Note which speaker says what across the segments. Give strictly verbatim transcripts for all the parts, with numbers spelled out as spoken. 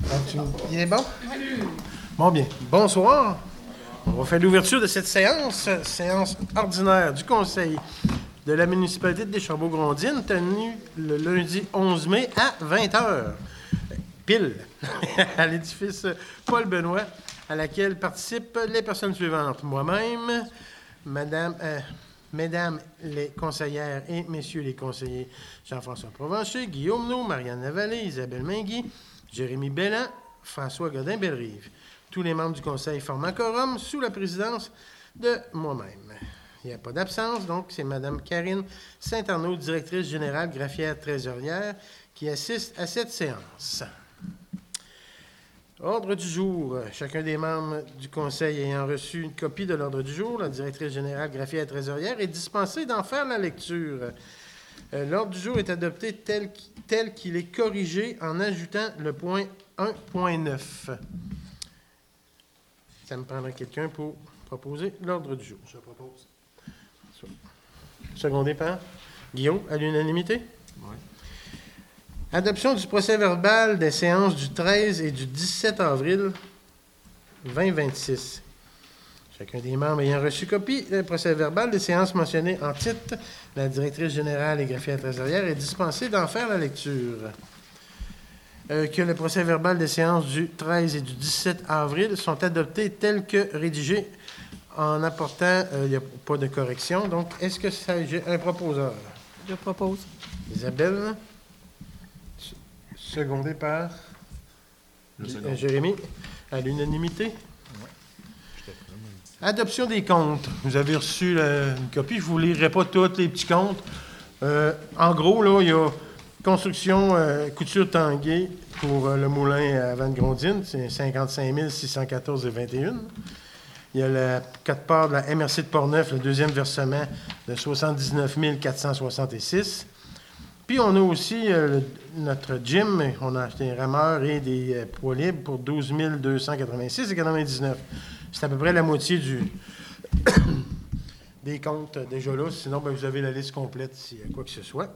Speaker 1: Donc, tu... Il est bon? Bon, bien. Bonsoir. On va faire l'ouverture de cette séance, séance ordinaire du Conseil de la municipalité de Deschambault-Grondines, tenue le lundi onze mai à vingt heures, pile, à l'édifice Paul-Benoît, à laquelle participent les personnes suivantes. Moi-même, Madame... Euh, Mesdames les conseillères et messieurs les conseillers, Jean-François Provencher, Guillaume Nou, Marianne Lavallée, Isabelle Mainguy, Jérémy Belland, François Godin-Bellerive. Tous les membres du conseil forment un quorum sous la présidence de moi-même. Il n'y a pas d'absence, donc c'est Mme Karine Saint-Arnaud, directrice générale greffière trésorière, qui assiste à cette séance. Ordre du jour. Chacun des membres du Conseil ayant reçu une copie de l'ordre du jour, la directrice générale greffière et trésorière est dispensée d'en faire la lecture. Euh, l'ordre du jour est adopté tel, tel qu'il est corrigé en ajoutant le point un point neuf. Ça me prendrait quelqu'un pour proposer l'ordre du jour. Je propose. Secondé par Guillaume, à l'unanimité? Oui. Adoption du procès-verbal des séances du treize et du dix-sept avril vingt vingt-six. Chacun des membres ayant reçu copie du procès-verbal des séances mentionnées en titre, la directrice générale et greffière trésorière est dispensée d'en faire la lecture. Euh, que le procès-verbal des séances du treize et du dix-sept avril sont adoptés tels que rédigés en apportant, il euh, n'y a pas de correction. Donc, est-ce que ça, j'ai un proposeur?
Speaker 2: Je propose.
Speaker 1: Isabelle. Secondé par euh, Jérémy, à l'unanimité. Oui. Adoption des comptes. Vous avez reçu la, une copie. Je ne vous lirai pas tous les petits comptes. Euh, en gros, là, il y a construction euh, couture Tanguay pour euh, le moulin à Vannes-Grondines. C'est cinquante-cinq mille six cent quatorze virgule vingt et un. Il y a la quote-part de la M R C de Portneuf, le deuxième versement de soixante-dix-neuf mille quatre cent soixante-six. Puis, on a aussi euh, notre gym. On a acheté un rameur et des euh, poids libres pour douze mille deux cent quatre-vingt-six virgule quatre-vingt-dix-neuf. C'est à peu près la moitié du des comptes euh, déjà là. Sinon, bien, vous avez la liste complète s'il y a quoi que ce soit.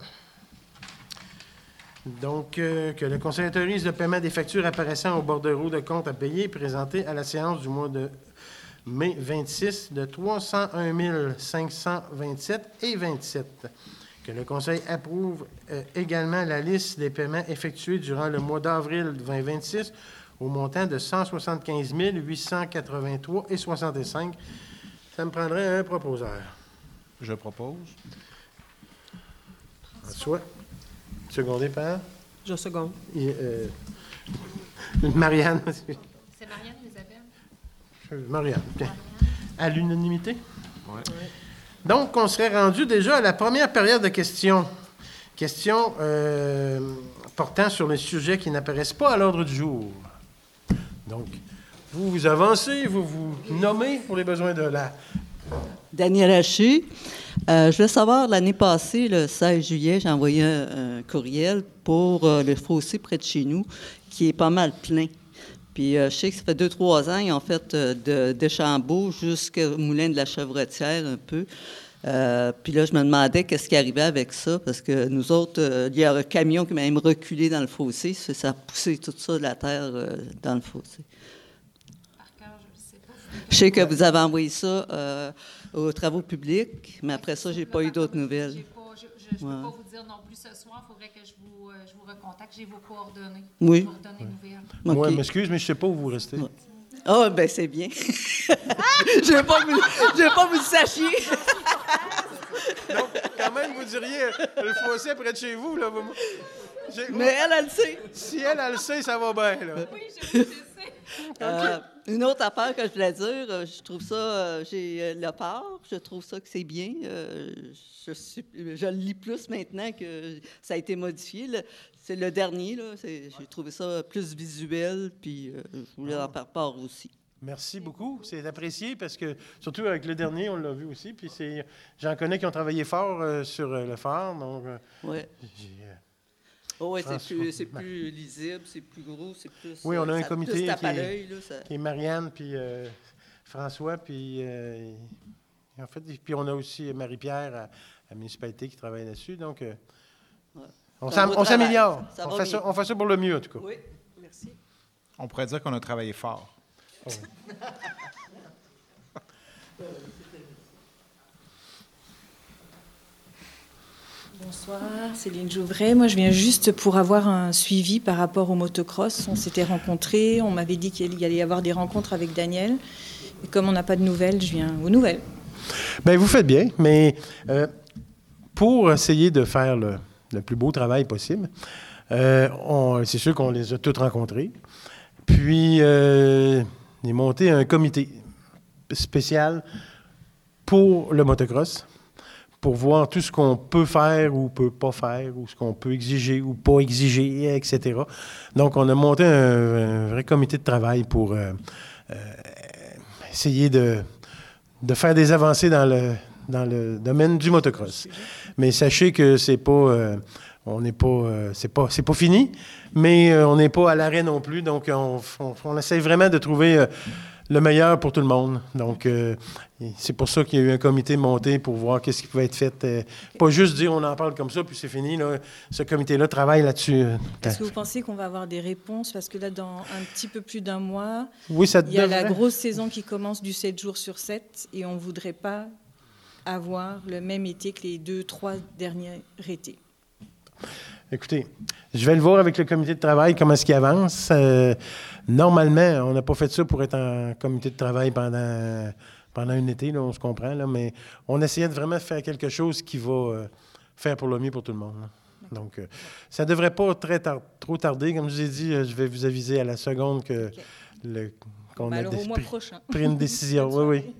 Speaker 1: Donc, euh, que le Conseil autorise le paiement des factures apparaissant au bordereau de compte à payer présenté à la séance du mois de mai vingt-six de trois cent un mille cinq cent vingt-sept et vingt-sept. Que le Conseil approuve euh, également la liste des paiements effectués durant le mois d'avril vingt vingt-six au montant de cent soixante-quinze mille huit cent quatre-vingt-trois et soixante-cinq. Ça me prendrait un proposeur.
Speaker 3: Je propose.
Speaker 1: Soit. Secondé par?
Speaker 2: Je seconde.
Speaker 1: Et, euh, Marianne.
Speaker 4: C'est Marianne ou Isabelle?
Speaker 1: Marianne. Bien. À l'unanimité?
Speaker 3: Oui.
Speaker 1: Oui. Donc, on serait rendu déjà à la première période de questions. Questions euh, portant sur les sujets qui n'apparaissent pas à l'ordre du jour. Donc, vous vous avancez, vous vous nommez pour les besoins de la...
Speaker 5: Daniel Haché. Euh, je voulais savoir, l'année passée, le seize juillet, j'ai envoyé un, un courriel pour euh, le fossé près de chez nous, qui est pas mal plein. Puis euh, je sais que ça fait deux, trois ans, ils ont fait euh, de Deschambault jusqu'au moulin de la Chevretière un peu. Euh, puis là, je me demandais qu'est-ce qui arrivait avec ça, parce que nous autres, euh, il y a un camion qui m'a même reculé dans le fossé. Ça, ça a poussé tout ça de la terre euh, dans le fossé.
Speaker 4: Par cœur, je ne sais pas.
Speaker 5: Je sais que vous avez envoyé ça euh, aux travaux publics, mais après ça, j'ai pas eu d'autres nouvelles.
Speaker 4: J'ai pas, je ne peux
Speaker 5: Ouais.
Speaker 4: pas vous dire non plus ce soir. Il faudrait que je vous, euh, je vous recontacte. J'ai vos coordonnées.
Speaker 5: Oui.
Speaker 4: Je vous redonne des nouvelles.
Speaker 1: Moi,
Speaker 5: Okay.
Speaker 1: je m'excuse, mais je ne sais pas où vous restez.
Speaker 5: Ouais. Ah, oh, bien, c'est bien. Je ne veux pas que vous, je veux pas que vous le sachiez.
Speaker 1: Donc, quand même, vous diriez, le fossé près de chez vous, là. Vous...
Speaker 5: Mais elle, elle le sait.
Speaker 1: Si elle, elle le sait, ça va bien, là.
Speaker 4: Oui, je, je sais.
Speaker 5: Euh, une autre affaire que je voulais dire, euh, je trouve ça, euh, j'ai euh, le part, je trouve ça que c'est bien. Euh, je, suis, je le lis plus maintenant que ça a été modifié. Le, c'est le dernier, là. C'est, j'ai trouvé ça plus visuel, puis euh, je voulais en faire part aussi.
Speaker 1: Merci beaucoup. C'est apprécié parce que, surtout avec le dernier, on l'a vu aussi. Puis c'est, j'en connais qui ont travaillé fort euh, sur euh, le phare. Donc, euh,
Speaker 5: ouais.
Speaker 1: j'ai, euh,
Speaker 5: Oh, oui, c'est
Speaker 1: François,
Speaker 5: plus, c'est plus lisible, c'est plus gros, c'est plus...
Speaker 1: Oui, on a un
Speaker 5: ça
Speaker 1: comité
Speaker 5: plus tape
Speaker 1: qui
Speaker 5: à
Speaker 1: est-
Speaker 5: l'œil, là, ça...
Speaker 1: qui est Marianne, puis euh, François, puis euh, en fait, puis on a aussi Marie-Pierre à, à la municipalité qui travaille là-dessus. Donc, euh,
Speaker 5: Ouais.
Speaker 1: on,
Speaker 5: C'est un
Speaker 1: s'am-
Speaker 5: beau
Speaker 1: on
Speaker 5: travail.
Speaker 1: s'améliore.
Speaker 5: Ça
Speaker 1: On
Speaker 5: va
Speaker 1: fait,
Speaker 5: bien.
Speaker 1: ça, on fait ça pour le mieux, en tout cas.
Speaker 5: Oui, merci.
Speaker 3: On pourrait dire qu'on a travaillé fort.
Speaker 1: Oh.
Speaker 6: Bonsoir, Céline Jouvray. Moi, je viens juste pour avoir un suivi par rapport au motocross. On s'était rencontrés, on m'avait dit qu'il y allait y avoir des rencontres avec Daniel. Et comme on n'a pas de nouvelles, je viens aux nouvelles.
Speaker 1: Bien, vous faites bien, mais euh, pour essayer de faire le, le plus beau travail possible, euh, on, c'est sûr qu'on les a tous rencontrés. Puis, euh, il est monté un comité spécial pour le motocross, pour voir tout ce qu'on peut faire ou peut pas faire, ou ce qu'on peut exiger ou pas exiger, et cetera. Donc, on a monté un, un vrai comité de travail pour euh, euh, essayer de, de faire des avancées dans le, dans le domaine du motocross. Mais sachez que c'est pas... Euh, on n'est pas... Euh, c'est pas, c'est pas fini, mais euh, on n'est pas à l'arrêt non plus. Donc, on, on, on essaie vraiment de trouver... Euh, le meilleur pour tout le monde. Donc, euh, c'est pour ça qu'il y a eu un comité monté pour voir qu'est-ce qui pouvait être fait. Euh, pas juste dire on en parle comme ça, puis c'est fini. Là. Ce comité-là travaille là-dessus.
Speaker 6: Est-ce que vous pensez qu'on va avoir des réponses? Parce que là, dans un petit peu plus d'un mois,
Speaker 1: oui, ça
Speaker 6: il y a
Speaker 1: devrait.
Speaker 6: la grosse saison qui commence du sept jours sur sept et on ne voudrait pas avoir le même été que les deux, trois derniers étés.
Speaker 1: Écoutez, je vais le voir avec le comité de travail, comment est-ce qu'il avance. Euh, normalement, on n'a pas fait ça pour être en comité de travail pendant, pendant un été, là, on se comprend, là, mais on essayait de vraiment faire quelque chose qui va euh, faire pour le mieux pour tout le monde. Là. Donc, euh, ça ne devrait pas très tar- trop tarder. Comme je vous ai dit, euh, je vais vous aviser à la seconde que
Speaker 6: Okay.
Speaker 1: le, qu'on
Speaker 6: Ben
Speaker 1: a
Speaker 6: alors,
Speaker 1: dé-
Speaker 6: au mois
Speaker 1: pris,
Speaker 6: prochain.
Speaker 1: pris une décision. Oui, oui.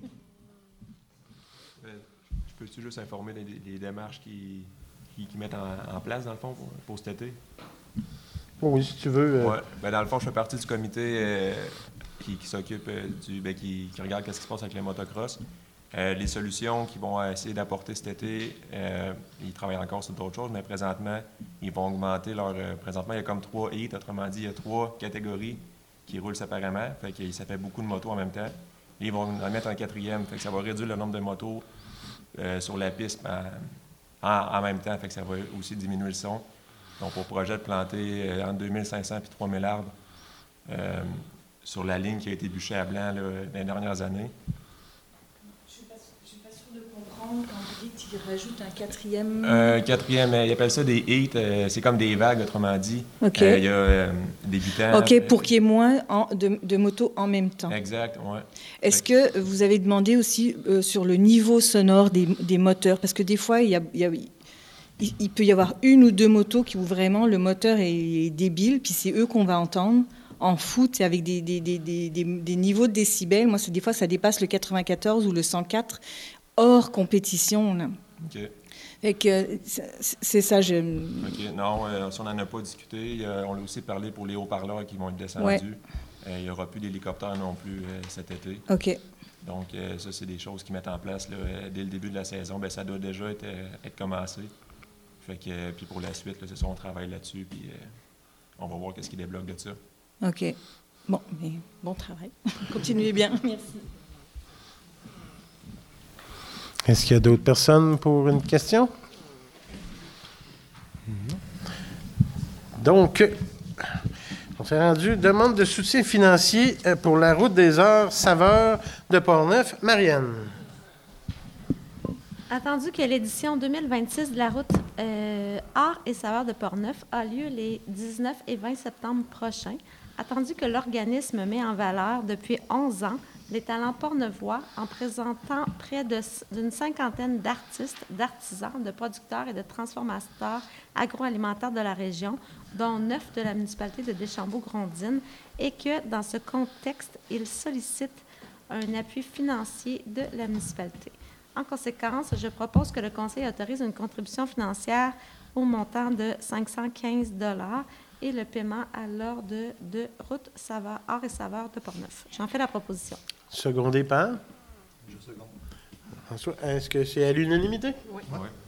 Speaker 7: Je peux-tu juste informer des, des démarches qui... qui, qui mettent en, en place, dans le fond, pour, pour cet été?
Speaker 1: Oh oui, si tu veux. Euh...
Speaker 7: Oui. Ben, dans le fond, je fais partie du comité euh, qui, qui s'occupe euh, du... Ben, qui, qui regarde ce qui se passe avec les motocross. Euh, les solutions qu'ils vont essayer d'apporter cet été, euh, ils travaillent encore sur d'autres choses, mais présentement, ils vont augmenter leur... Euh, présentement, il y a comme trois heats, autrement dit, il y a trois catégories qui roulent séparément. Fait que ça fait beaucoup de motos en même temps. Et ils vont en mettre un quatrième. Fait que ça va réduire le nombre de motos euh, sur la piste en, en, en même temps. Fait que ça va aussi diminuer le son. Donc, au projet de planter euh, entre deux mille cinq cents et trois mille arbres euh, sur la ligne qui a été bûchée à blanc là, dans les dernières années.
Speaker 6: Je ne suis pas sûre de comprendre quand vous dites qu'ils rajoutent un quatrième...
Speaker 7: Euh, quatrième, ils appellent ça des heats. Euh, c'est comme des vagues, autrement dit.
Speaker 6: OK.
Speaker 7: Euh, il y a euh, des butants.
Speaker 6: OK, pour qu'il y ait moins en- de, de motos en même temps.
Speaker 7: Exact, oui.
Speaker 6: Est-ce que vous avez demandé aussi euh, sur le niveau sonore des, des moteurs? Parce que des fois, il, y a, il, y a, il, il peut y avoir une ou deux motos qui, où vraiment le moteur est débile, puis c'est eux qu'on va entendre en foot avec des, des, des, des, des, des niveaux de décibels. Moi, c'est, des fois, ça dépasse le quatre-vingt-quatorze ou le cent quatre hors compétition. Là.
Speaker 7: OK.
Speaker 6: Fait que c'est, c'est ça, je...
Speaker 7: OK. Non, euh, ça, on n'en a pas discuté. Euh, on l'a aussi parlé pour les haut-parleurs qui vont être descendus.
Speaker 6: Ouais.
Speaker 7: Euh, il n'y aura plus d'hélicoptères non plus euh, cet été.
Speaker 6: OK.
Speaker 7: Donc, euh, ça, c'est des choses qu'ils mettent en place là, euh, dès le début de la saison. Bien, ça doit déjà être, euh, être commencé. Fait que, euh, puis pour la suite, là, c'est ça, on travaille là-dessus, puis euh, on va voir qu'est-ce qui débloque de ça.
Speaker 6: OK. Bon, mais bon travail. Continuez bien. Merci.
Speaker 1: Est-ce qu'il y a d'autres personnes pour une question? Donc, on s'est rendu demande de soutien financier pour la route des Arts Saveurs de Portneuf. Marianne.
Speaker 4: Attendu que l'édition deux mille vingt-six de la route euh, Arts et Saveurs de Portneuf a lieu les dix-neuf et vingt septembre prochains, attendu que l'organisme met en valeur depuis onze ans les talents portneuvois en présentant près de, d'une cinquantaine d'artistes, d'artisans, de producteurs et de transformateurs agroalimentaires de la région, dont neuf de la municipalité de Deschambault-Grondines, et que, dans ce contexte, il sollicite un appui financier de la municipalité. En conséquence, je propose que le Conseil autorise une contribution financière au montant de cinq cent quinze dollars et le paiement à l'ordre de, de route Saveur, Arts et Saveurs de Portneuf. J'en fais la proposition.
Speaker 1: Secondé par?
Speaker 7: Je seconde.
Speaker 1: François, est-ce que c'est à l'unanimité?
Speaker 7: Oui.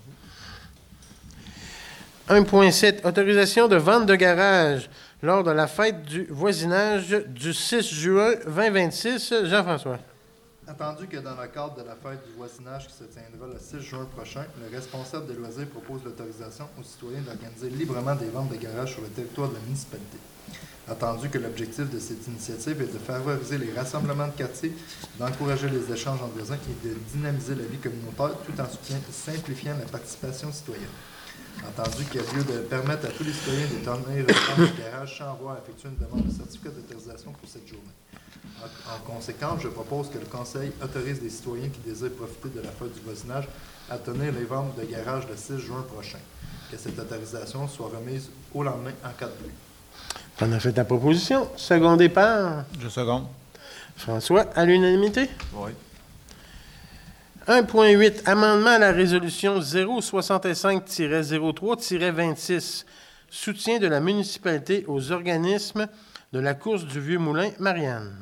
Speaker 1: un point sept. Autorisation de vente de garage lors de la fête du voisinage du six juin vingt vingt-six. Jean-François.
Speaker 3: Attendu que dans le cadre de la fête du voisinage qui se tiendra le six juin prochain, le responsable des loisirs propose l'autorisation aux citoyens d'organiser librement des ventes de garage sur le territoire de la municipalité. Attendu que l'objectif de cette initiative est de favoriser les rassemblements de quartier, d'encourager les échanges entre voisins et de dynamiser la vie communautaire tout en simplifiant la participation citoyenne. Entendu qu'il y a lieu de permettre à tous les citoyens de tenir le garage sans avoir à effectuer une demande de certificat d'autorisation pour cette journée. En, en conséquence, je propose que le Conseil autorise les citoyens qui désirent profiter de la fête du voisinage à tenir les ventes de garage le six juin prochain. Que cette autorisation soit remise au lendemain en cas de pluie.
Speaker 1: On a fait ta proposition. Secondé par
Speaker 8: Je seconde.
Speaker 1: François, à l'unanimité.
Speaker 7: Oui.
Speaker 1: un point huit, amendement à la résolution zéro soixante-cinq tiret zéro trois tiret vingt-six, soutien de la municipalité aux organismes de la course du Vieux-Moulin. Marianne.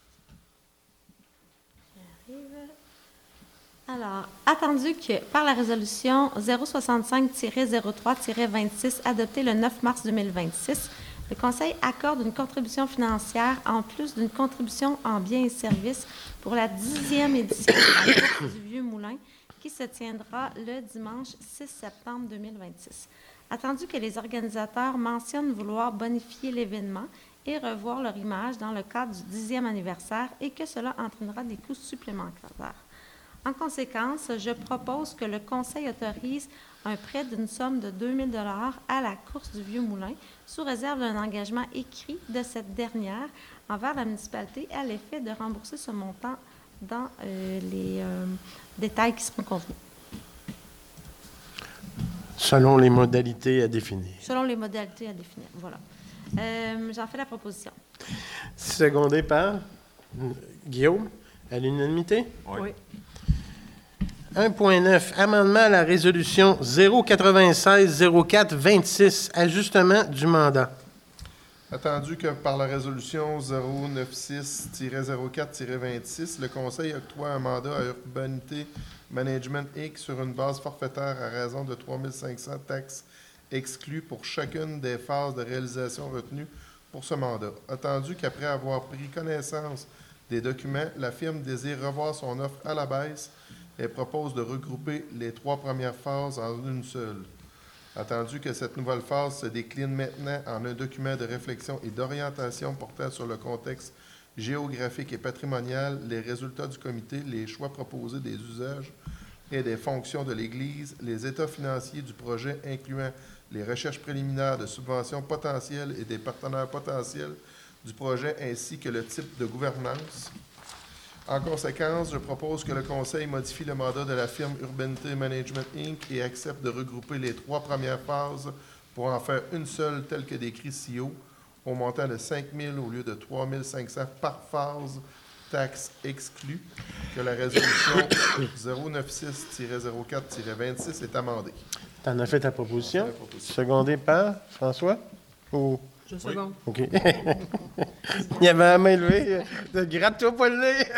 Speaker 4: Alors, attendu que par la résolution zéro soixante-cinq tiret zéro trois tiret vingt-six adoptée le neuf mars deux mille vingt-six, le Conseil accorde une contribution financière en plus d'une contribution en biens et services pour la dixième édition de la course du Vieux-Moulin qui se tiendra le dimanche six septembre deux mille vingt-six. Attendu que les organisateurs mentionnent vouloir bonifier l'événement et revoir leur image dans le cadre du dixième anniversaire et que cela entraînera des coûts supplémentaires. En conséquence, je propose que le Conseil autorise un prêt d'une somme de deux mille dollars à la course du Vieux-Moulin, sous réserve d'un engagement écrit de cette dernière envers la municipalité à l'effet de rembourser ce montant dans euh, les euh, détails qui seront convenus.
Speaker 1: Selon les modalités à définir.
Speaker 4: Selon les modalités à définir, voilà. Euh, j'en fais la proposition.
Speaker 1: Secondé par Guillaume, à l'unanimité.
Speaker 7: Oui.
Speaker 2: Oui.
Speaker 1: un point neuf, amendement à la résolution zéro quatre-vingt-seize zéro quatre vingt-six, ajustement du mandat.
Speaker 9: Attendu que par la résolution zéro quatre-vingt-seize zéro quatre vingt-six, le Conseil octroie un mandat à Urbanité Management Incorporated sur une base forfaitaire à raison de trois mille cinq cents taxes exclues pour chacune des phases de réalisation retenues pour ce mandat. Attendu qu'après avoir pris connaissance des documents, la firme désire revoir son offre à la baisse et propose de regrouper les trois premières phases en une seule. Attendu que cette nouvelle phase se décline maintenant en un document de réflexion et d'orientation portant sur le contexte géographique et patrimonial, les résultats du comité, les choix proposés des usages et des fonctions de l'Église, les états financiers du projet incluant les recherches préliminaires de subventions potentielles et des partenaires potentiels du projet ainsi que le type de gouvernance. En conséquence, je propose que le Conseil modifie le mandat de la firme Urbanité Management Incorporated et accepte de regrouper les trois premières phases pour en faire une seule telle que décrit ci haut, au montant de cinq mille au lieu de trois mille cinq cents par phase, taxes exclues, que la résolution zéro quatre-vingt-seize zéro quatre vingt-six est amendée.
Speaker 1: Tu en as fait ta proposition. Secondé par François? Ou...
Speaker 2: Je seconde.
Speaker 1: OK. Il y avait la main levée. Gratte-toi pas le nez.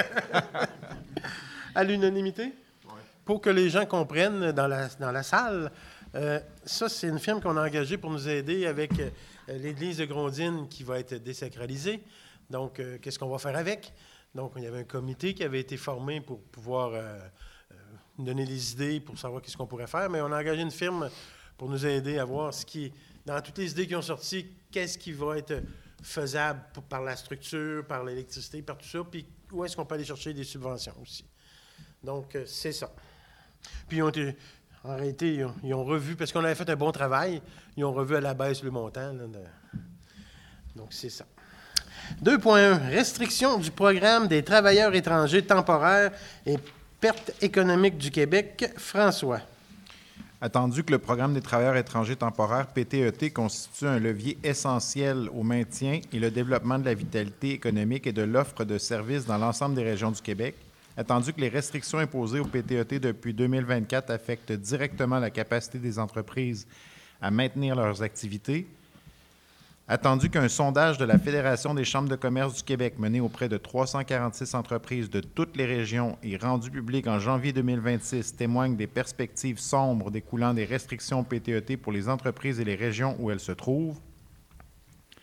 Speaker 1: À l'unanimité?
Speaker 7: Oui.
Speaker 1: Pour que les gens comprennent dans la, dans la salle, euh, ça, c'est une firme qu'on a engagée pour nous aider avec euh, l'église de Grondines qui va être désacralisée. Donc, euh, qu'est-ce qu'on va faire avec? Donc, il y avait un comité qui avait été formé pour pouvoir euh, euh, donner des idées pour savoir qu'est-ce qu'on pourrait faire. Mais on a engagé une firme pour nous aider à voir ce qui est, dans toutes les idées qui ont sorti, qu'est-ce qui va être faisable pour, par la structure, par l'électricité, par tout ça, puis où est-ce qu'on peut aller chercher des subventions aussi. Donc, euh, c'est ça. Puis, ils ont été, en réalité, ils ont, ils ont revu, parce qu'on avait fait un bon travail, ils ont revu à la baisse le montant. Là, de... Donc, c'est ça. deux point un, restriction du programme des travailleurs étrangers temporaires et perte économique du Québec. François.
Speaker 8: Attendu que le programme des travailleurs étrangers temporaires, P T E T, constitue un levier essentiel au maintien et le développement de la vitalité économique et de l'offre de services dans l'ensemble des régions du Québec, attendu que les restrictions imposées au P T E T depuis deux mille vingt-quatre affectent directement la capacité des entreprises à maintenir leurs activités, attendu qu'un sondage de la Fédération des chambres de commerce du Québec mené auprès de trois cent quarante-six entreprises de toutes les régions et rendu public en janvier deux mille vingt-six témoigne des perspectives sombres découlant des restrictions P T E T pour les entreprises et les régions où elles se trouvent,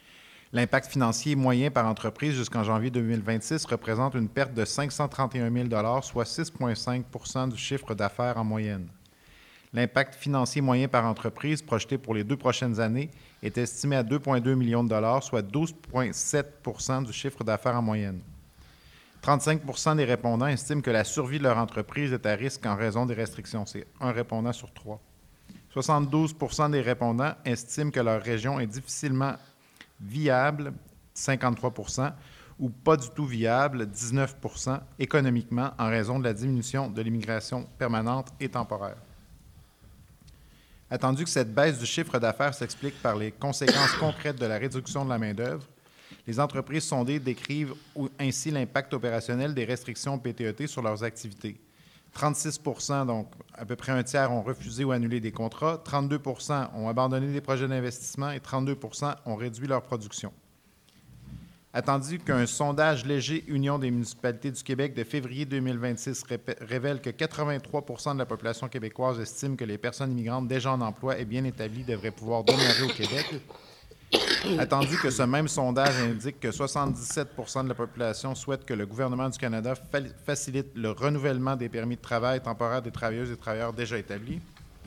Speaker 8: L'impact financier moyen par entreprise jusqu'en janvier deux mille vingt-six représente une perte de cinq cent trente et un mille dollars, soit six virgule cinq pour cent du chiffre d'affaires en moyenne. L'impact financier moyen par entreprise projeté pour les deux prochaines années est estimé à deux virgule deux millions de dollars, soit douze virgule sept pour cent du chiffre d'affaires en moyenne. trente-cinq pour cent des répondants estiment que la survie de leur entreprise est à risque en raison des restrictions. C'est un répondant sur trois. soixante-douze pour cent des répondants estiment que leur région est difficilement viable, cinquante-trois pour cent, ou pas du tout viable, dix-neuf pour cent, économiquement en raison de la diminution de l'immigration permanente et temporaire. Attendu que cette baisse du chiffre d'affaires s'explique par les conséquences concrètes de la réduction de la main-d'œuvre, les entreprises sondées décrivent ainsi l'impact opérationnel des restrictions P T E T sur leurs activités. trente-six pour cent, donc à peu près un tiers, ont refusé ou annulé des contrats, trente-deux pour cent ont abandonné des projets d'investissement et trente-deux pour cent ont réduit leur production. Attendu qu'un sondage léger Union des municipalités du Québec de février deux mille vingt-six révèle que quatre-vingt-trois pour cent de la population québécoise estime que les personnes immigrantes déjà en emploi et bien établies devraient pouvoir demeurer au Québec, attendu que ce même sondage indique que soixante-dix-sept pour cent de la population souhaite que le gouvernement du Canada fa- facilite le renouvellement des permis de travail temporaires des travailleuses et travailleurs déjà établis,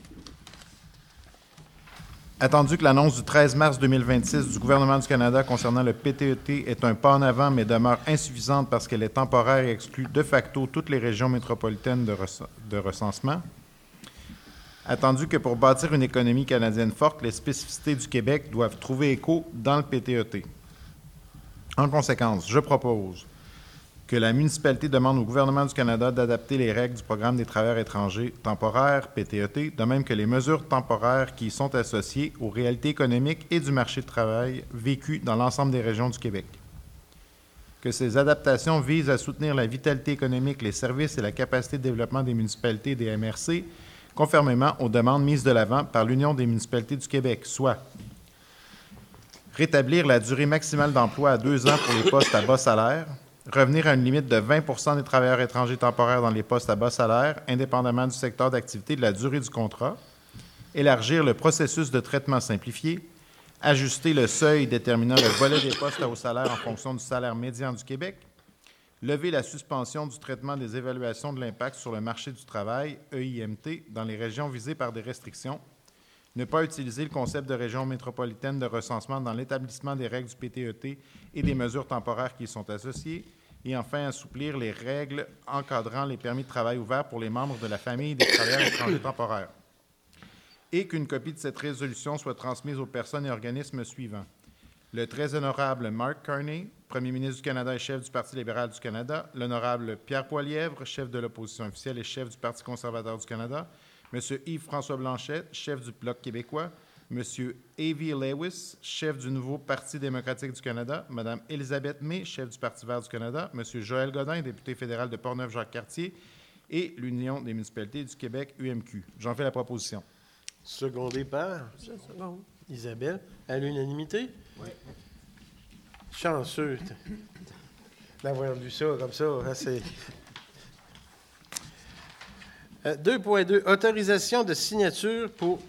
Speaker 8: attendu que l'annonce du treize mars deux mille vingt-six du gouvernement du Canada concernant le P T E T est un pas en avant mais demeure insuffisante parce qu'elle est temporaire et exclut de facto toutes les régions métropolitaines de, rec- de recensement, attendu que pour bâtir une économie canadienne forte, les spécificités du Québec doivent trouver écho dans le P T E T. En conséquence, je propose que la municipalité demande au gouvernement du Canada d'adapter les règles du programme des travailleurs étrangers temporaires, P T E T, de même que les mesures temporaires qui y sont associées aux réalités économiques et du marché de travail vécues dans l'ensemble des régions du Québec. Que ces adaptations visent à soutenir la vitalité économique, les services et la capacité de développement des municipalités et des M R C, conformément aux demandes mises de l'avant par l'Union des municipalités du Québec, soit rétablir la durée maximale d'emploi à deux ans pour les postes à bas salaire, revenir à une limite de vingt pour cent des travailleurs étrangers temporaires dans les postes à bas salaire, indépendamment du secteur d'activité et de la durée du contrat, élargir le processus de traitement simplifié, ajuster le seuil déterminant le volet des postes à haut salaire en fonction du salaire médian du Québec, lever la suspension du traitement des évaluations de l'impact sur le marché du travail, E I M T, dans les régions visées par des restrictions, ne pas utiliser le concept de région métropolitaine de recensement dans l'établissement des règles du P T E T et des mesures temporaires qui y sont associées, et enfin assouplir les règles encadrant les permis de travail ouverts pour les membres de la famille des travailleurs étrangers temporaires, et qu'une copie de cette résolution soit transmise aux personnes et organismes suivants. Le très honorable Mark Carney, premier ministre du Canada et chef du Parti libéral du Canada, l'honorable Pierre Poilievre, chef de l'opposition officielle et chef du Parti conservateur du Canada, M. Yves-François Blanchet, chef du Bloc québécois, M. Avi Lewis, chef du nouveau Parti démocratique du Canada, Mme Elisabeth May, chef du Parti vert du Canada, M. Joël Godin, député fédéral de Portneuf-Jacques-Cartier, et l'Union des municipalités du Québec, U M Q. J'en fais la proposition.
Speaker 1: Secondé par Isabelle, à l'unanimité? Oui. Chanceux d'avoir lu ça comme ça. Hein, c'est... Euh, deux point deux. Autorisation de signature pour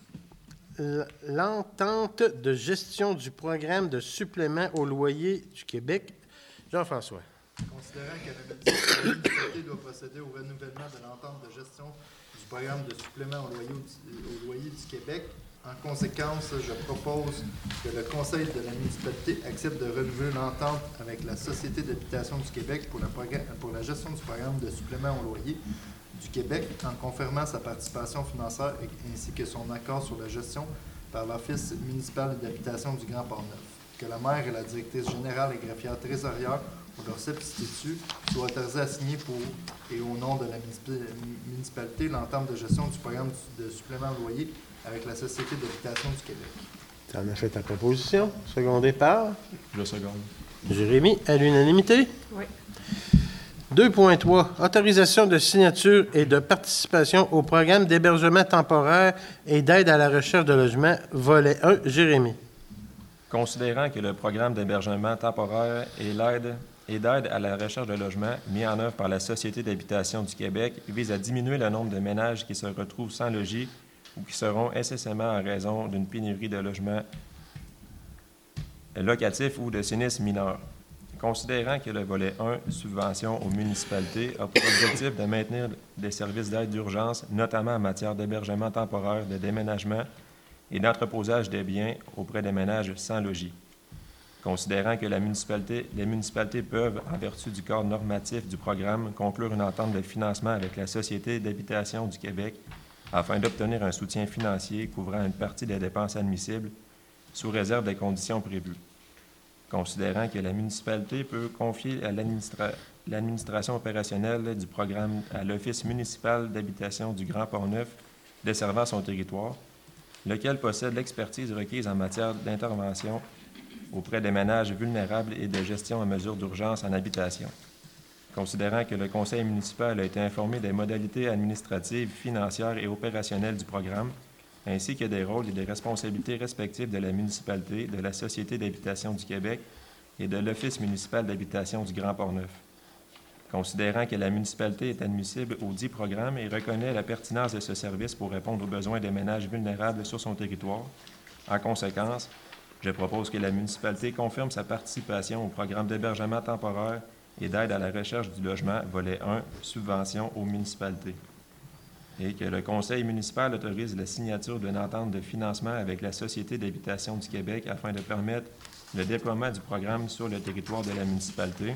Speaker 1: l'entente de gestion du programme de supplément au loyer du Québec. Jean-François.
Speaker 3: Considérant que la municipalité doit procéder au renouvellement de l'entente de gestion du programme de supplément au loyer, au loyer du Québec, en conséquence, je propose que le Conseil de la municipalité accepte de renouveler l'entente avec la Société d'habitation du Québec pour la, pour la gestion du programme de supplément au loyer du Québec, en confirmant sa participation financière ainsi que son accord sur la gestion par l'Office municipal d'habitation du Grand Port-Neuf. Que la maire et la directrice générale et greffière trésorière ou leur substitut soient autorisés à signer pour et au nom de la municipalité l'entente de gestion du programme de supplément au loyer avec la Société d'habitation du Québec.
Speaker 1: Tu en as fait ta proposition, secondée par?
Speaker 7: Je seconde.
Speaker 1: Jérémy, à l'unanimité?
Speaker 2: Oui.
Speaker 1: deux point trois. Autorisation de signature et de participation au programme d'hébergement temporaire et d'aide à la recherche de logement, volet un. Jérémy.
Speaker 7: Considérant que le programme d'hébergement temporaire et l'aide et d'aide à la recherche de logement mis en œuvre par la Société d'habitation du Québec vise à diminuer le nombre de ménages qui se retrouvent sans logis ou qui seront incessamment en raison d'une pénurie de logements locatifs ou de sinistres mineurs. Considérant que le volet un, subvention aux municipalités, a pour objectif de maintenir des services d'aide d'urgence, notamment en matière d'hébergement temporaire, de déménagement et d'entreposage des biens auprès des ménages sans logis. Considérant que la municipalité, les municipalités peuvent, en vertu du cadre normatif du programme, conclure une entente de financement avec la Société d'habitation du Québec afin d'obtenir un soutien financier couvrant une partie des dépenses admissibles sous réserve des conditions prévues. Considérant que la municipalité peut confier à l'administra- l'administration opérationnelle du programme à l'Office municipal d'habitation du Grand Port-Neuf desservant son territoire, lequel possède l'expertise requise en matière d'intervention auprès des ménages vulnérables et de gestion en mesure d'urgence en habitation. Considérant que le conseil municipal a été informé des modalités administratives, financières et opérationnelles du programme, ainsi que des rôles et des responsabilités respectives de la municipalité, de la Société d'habitation du Québec et de l'Office municipal d'habitation du Grand Port-Neuf. Considérant que la municipalité est admissible au dit programme et reconnaît la pertinence de ce service pour répondre aux besoins des ménages vulnérables sur son territoire, en conséquence, je propose que la municipalité confirme sa participation au programme d'hébergement temporaire et d'aide à la recherche du logement, volet un, subvention aux municipalités. Et que le conseil municipal autorise la signature d'une entente de financement avec la Société d'habitation du Québec afin de permettre le déploiement du programme sur le territoire de la municipalité.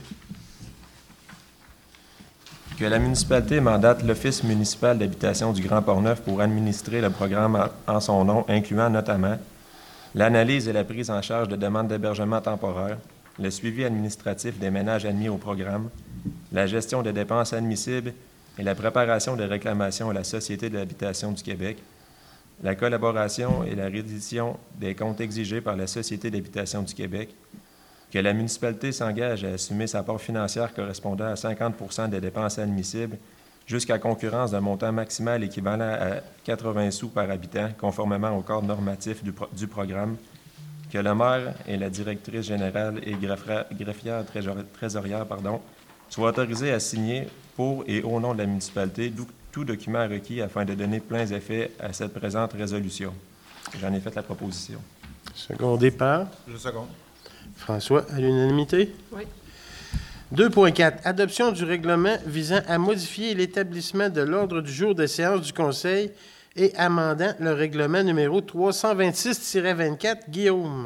Speaker 7: Que la municipalité mandate l'Office municipal d'habitation du Grand Port-Neuf pour administrer le programme en, en son nom, incluant notamment l'analyse et la prise en charge de demandes d'hébergement temporaire, le suivi administratif des ménages admis au programme, la gestion des dépenses admissibles et la préparation des réclamations à la Société d'habitation du Québec, la collaboration et la reddition des comptes exigés par la Société d'habitation du Québec, que la municipalité s'engage à assumer sa part financière correspondant à cinquante pour cent des dépenses admissibles jusqu'à concurrence d'un montant maximal équivalent à quatre-vingts sous par habitant, conformément au cadre normatif du, pro- du programme, que le maire et la directrice générale et greffière, greffière trésor- trésorière pardon, soient autorisés à signer pour et au nom de la municipalité d'où- tout document requis afin de donner pleins effets à cette présente résolution. J'en ai fait la proposition.
Speaker 1: Secondé par
Speaker 8: Je seconde.
Speaker 1: François, à l'unanimité?
Speaker 2: Oui.
Speaker 1: deux point quatre. Adoption du règlement visant à modifier l'établissement de l'ordre du jour des séances du Conseil et amendant le règlement numéro trois cent vingt-six vingt-quatre. Guillaume.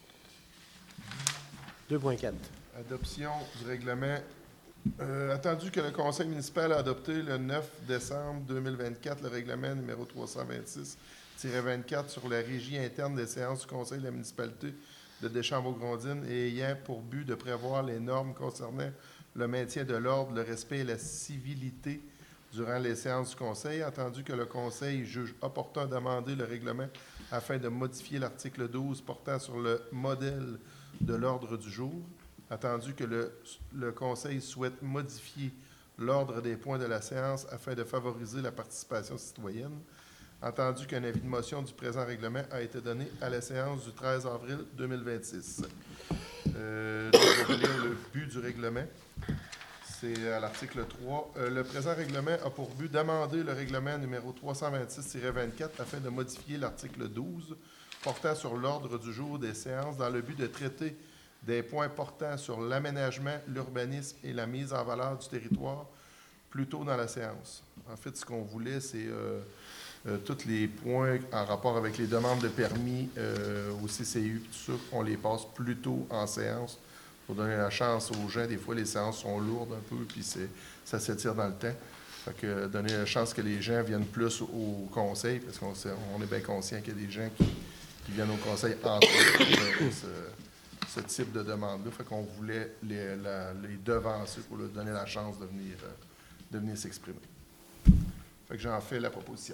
Speaker 1: deux point quatre.
Speaker 9: Adoption du règlement. Euh, attendu que le Conseil municipal a adopté le neuf décembre deux mille vingt-quatre le règlement numéro trois cent vingt-six vingt-quatre sur la régie interne des séances du Conseil de la municipalité de Deschambault-Grondines et ayant pour but de prévoir les normes concernant le maintien de l'ordre, le respect et la civilité durant les séances du Conseil, attendu que le Conseil juge opportun d'amender le règlement afin de modifier l'article douze portant sur le modèle de l'ordre du jour, attendu que le, le Conseil souhaite modifier l'ordre des points de la séance afin de favoriser la participation citoyenne, entendu qu'un avis de motion du présent règlement a été donné à la séance du treize avril deux mille vingt-six. Euh, je vais lire le but du règlement. C'est à l'article trois. Euh, le présent règlement a pour but d'amender le règlement numéro trois cent vingt-six vingt-quatre afin de modifier l'article douze portant sur l'ordre du jour des séances dans le but de traiter des points portant sur l'aménagement, l'urbanisme et la mise en valeur du territoire plus tôt dans la séance. En fait, ce qu'on voulait, c'est euh, euh, tous les points en rapport avec les demandes de permis euh, au C C U, tout ça, on les passe plus tôt en séance pour donner la chance aux gens. Des fois, les séances sont lourdes un peu, puis c'est, ça s'étire dans le temps. Fait que donner la chance que les gens viennent plus au conseil, parce qu'on sait, on est bien conscient qu'il y a des gens qui, qui viennent au conseil entre autres, ce, ce type de demande-là. Fait qu'on voulait les, la, les devancer pour leur donner la chance de venir, euh, de venir s'exprimer. Fait que j'en fais la proposition.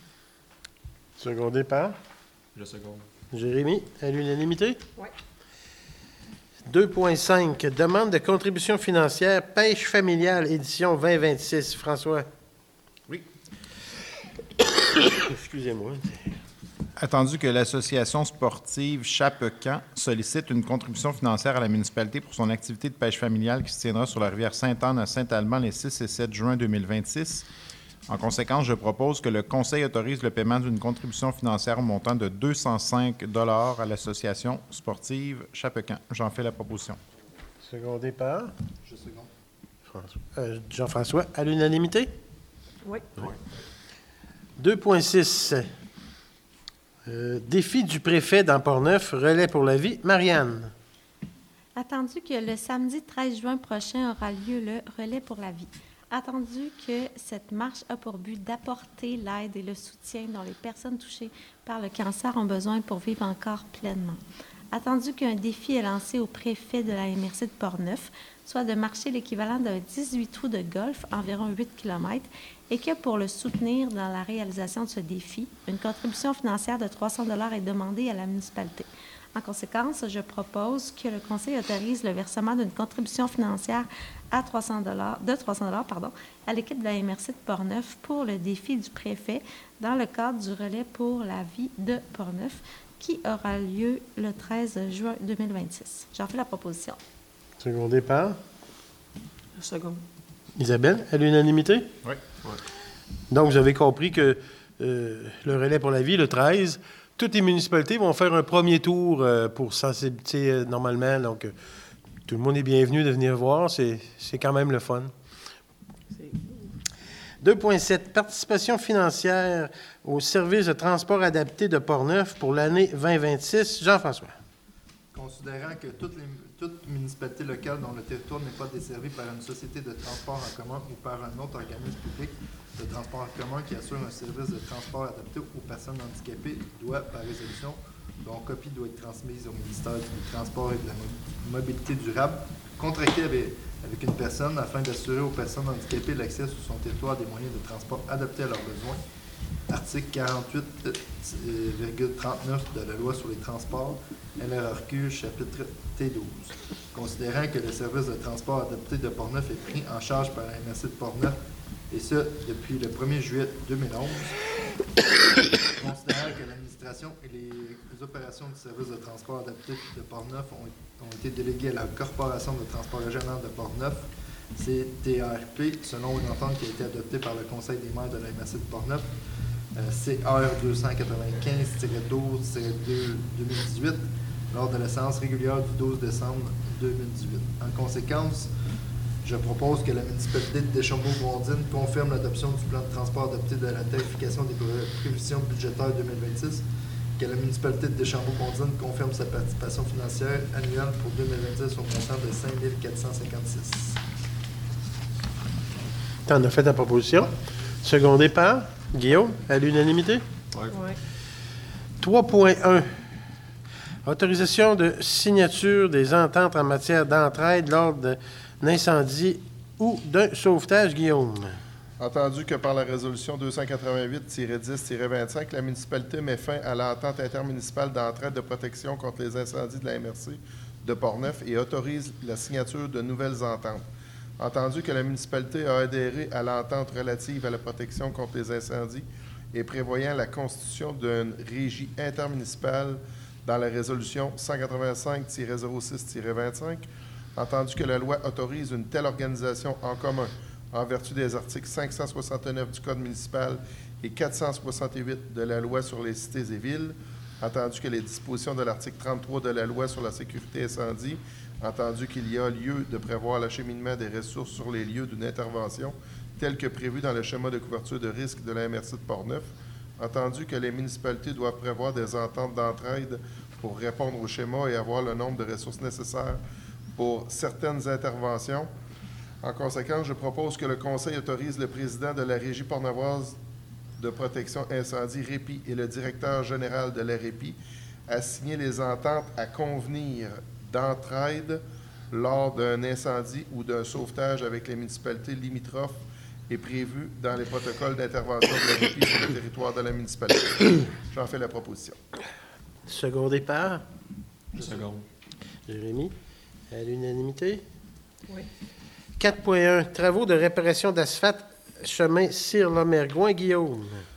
Speaker 1: Secondé par
Speaker 7: Je seconde.
Speaker 1: Jérémy, à l'unanimité?
Speaker 2: Oui.
Speaker 1: deux point cinq. Demande de contribution financière pêche familiale, édition vingt vingt-six. François?
Speaker 8: Oui.
Speaker 1: Excusez-moi.
Speaker 8: Attendu que l'association sportive Chapecan sollicite une contribution financière à la municipalité pour son activité de pêche familiale qui se tiendra sur la rivière Sainte-Anne à Saint-Alban les six et sept juin deux mille vingt-six, En conséquence, je propose que le Conseil autorise le paiement d'une contribution financière au montant de deux cent cinq dollars à l'Association sportive Chapecan. J'en fais la proposition.
Speaker 1: Secondé par
Speaker 3: Je seconde.
Speaker 1: François. Euh, Jean-François. À l'unanimité?
Speaker 2: Oui.
Speaker 1: deux point six. Euh, défi du préfet dans Portneuf, relais pour la vie. Marianne.
Speaker 4: Attendu que le samedi treize juin prochain aura lieu le relais pour la vie. Attendu que cette marche a pour but d'apporter l'aide et le soutien dont les personnes touchées par le cancer ont besoin pour vivre encore pleinement. Attendu qu'un défi est lancé au préfet de la M R C de Portneuf, soit de marcher l'équivalent d'un dix-huit trous de golf, environ huit kilomètres, et que pour le soutenir dans la réalisation de ce défi, une contribution financière de trois cents dollars est demandée à la municipalité. En conséquence, je propose que le Conseil autorise le versement d'une contribution financière à trois cents dollars, de trois cents dollars pardon, à l'équipe de la M R C de Portneuf pour le défi du préfet dans le cadre du relais pour la vie de Portneuf qui aura lieu le treize juin deux mille vingt-six. J'en fais la proposition.
Speaker 1: Secondé par
Speaker 2: Je seconde.
Speaker 1: Isabelle. À l'unanimité?
Speaker 8: Oui.
Speaker 1: Donc, vous avez compris que euh, le relais pour la vie, le treize, toutes les municipalités vont faire un premier tour euh, pour sensibiliser euh, normalement. Donc, euh, tout le monde est bienvenu de venir voir. C'est, c'est quand même le fun.
Speaker 2: C'est-
Speaker 1: deux point sept. Participation financière au service de transport adapté de Portneuf pour l'année vingt vingt-six. Jean-François.
Speaker 3: Considérant que toutes les toute municipalité locale dont le territoire n'est pas desservi par une société de transport en commun ou par un autre organisme public de transport en commun qui assure un service de transport adapté aux personnes handicapées doit, par résolution, dont copie doit être transmise au ministère du Transport et de la Mobilité durable, contracter avec, avec une personne afin d'assurer aux personnes handicapées l'accès sur son territoire à des moyens de transport adaptés à leurs besoins. Article quarante-huit virgule trente-neuf de la Loi sur les transports, L R R Q, chapitre T douze. Considérant que le service de transport adapté de Portneuf est pris en charge par la M R C de Portneuf, et ce, depuis le premier juillet deux mille onze, considérant que l'administration et les, les opérations du service de transport adapté de Portneuf ont, ont été déléguées à la Corporation de transport régional de Portneuf, C T R P, selon une entente qui a été adoptée par le Conseil des maires de la M R C de Portneuf, euh, C R deux cent quatre-vingt-quinze douze deux mille dix-huit, lors de la séance régulière du douze décembre deux mille dix-huit. En conséquence, je propose que la municipalité de Deschambault-Grondines confirme l'adoption du plan de transport adopté de la tarification des prévisions budgétaires deux mille vingt-six, que la municipalité de Deschambault-Grondines confirme sa participation financière annuelle pour deux mille vingt-six au montant de cinq mille quatre cent cinquante-six.
Speaker 1: Tu en as fait ta proposition. Secondé par Guillaume, à l'unanimité?
Speaker 7: Oui.
Speaker 2: Oui.
Speaker 1: trois point un. Autorisation de signature des ententes en matière d'entraide lors d'un incendie ou d'un sauvetage, Guillaume.
Speaker 9: Entendu que par la résolution deux cent quatre-vingt-huit dix vingt-cinq, la municipalité met fin à l'entente intermunicipale d'entraide de protection contre les incendies de la M R C de Portneuf et autorise la signature de nouvelles ententes. Entendu que la municipalité a adhéré à l'entente relative à la protection contre les incendies et prévoyant la constitution d'une régie intermunicipale dans la résolution cent quatre-vingt-cinq zéro six vingt-cinq, entendu que la loi autorise une telle organisation en commun en vertu des articles cinq cent soixante-neuf du Code municipal et quatre cent soixante-huit de la Loi sur les cités et villes, entendu que les dispositions de l'article trente-trois de la Loi sur la sécurité incendie, entendu qu'il y a lieu de prévoir l'acheminement des ressources sur les lieux d'une intervention, tel que prévu dans le schéma de couverture de risque de la M R C de Portneuf, entendu que les municipalités doivent prévoir des ententes d'entraide pour répondre au schéma et avoir le nombre de ressources nécessaires pour certaines interventions. En conséquence, je propose que le Conseil autorise le président de la Régie portneuvoise de protection incendie, REPI, et le directeur général de la REPI à signer les ententes à convenir d'entraide lors d'un incendie ou d'un sauvetage avec les municipalités limitrophes est prévu dans les protocoles d'intervention de la REPI sur le territoire de la municipalité. J'en fais la proposition.
Speaker 1: Secondé par
Speaker 7: Seconde.
Speaker 1: Jérémy, à l'unanimité.
Speaker 2: Oui.
Speaker 1: quatre point un. Travaux de réparation d'asphalte, chemin Cyr-Lomergoin, Guillaume.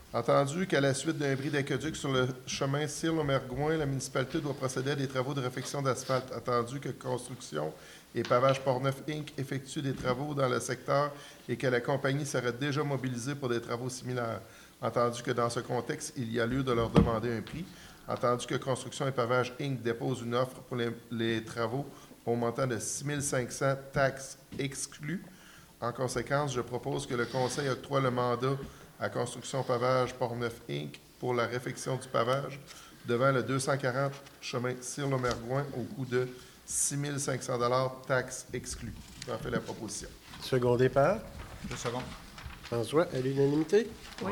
Speaker 9: Entendu qu'à la suite d'un bris d'aqueduc sur le chemin Cire-Lomergouin, la municipalité doit procéder à des travaux de réfection d'asphalte. Attendu que Construction et Pavage Portneuf Incorporé effectue des travaux dans le secteur et que la compagnie serait déjà mobilisée pour des travaux similaires. Entendu que dans ce contexte, il y a lieu de leur demander un prix. Entendu que Construction et Pavage Incorporé dépose une offre pour les, les travaux au montant de six mille cinq cents taxes exclues. En conséquence, je propose que le Conseil octroie le mandat à Construction Pavage Portneuf Incorporé pour la réfection du pavage devant le deux cent quarante chemin Cire-Lomergouin au coût de six mille cinq cents dollars taxes exclues. J'en fais la proposition.
Speaker 1: Secondé par
Speaker 8: Deux secondes.
Speaker 1: François, à l'unanimité?
Speaker 2: Oui.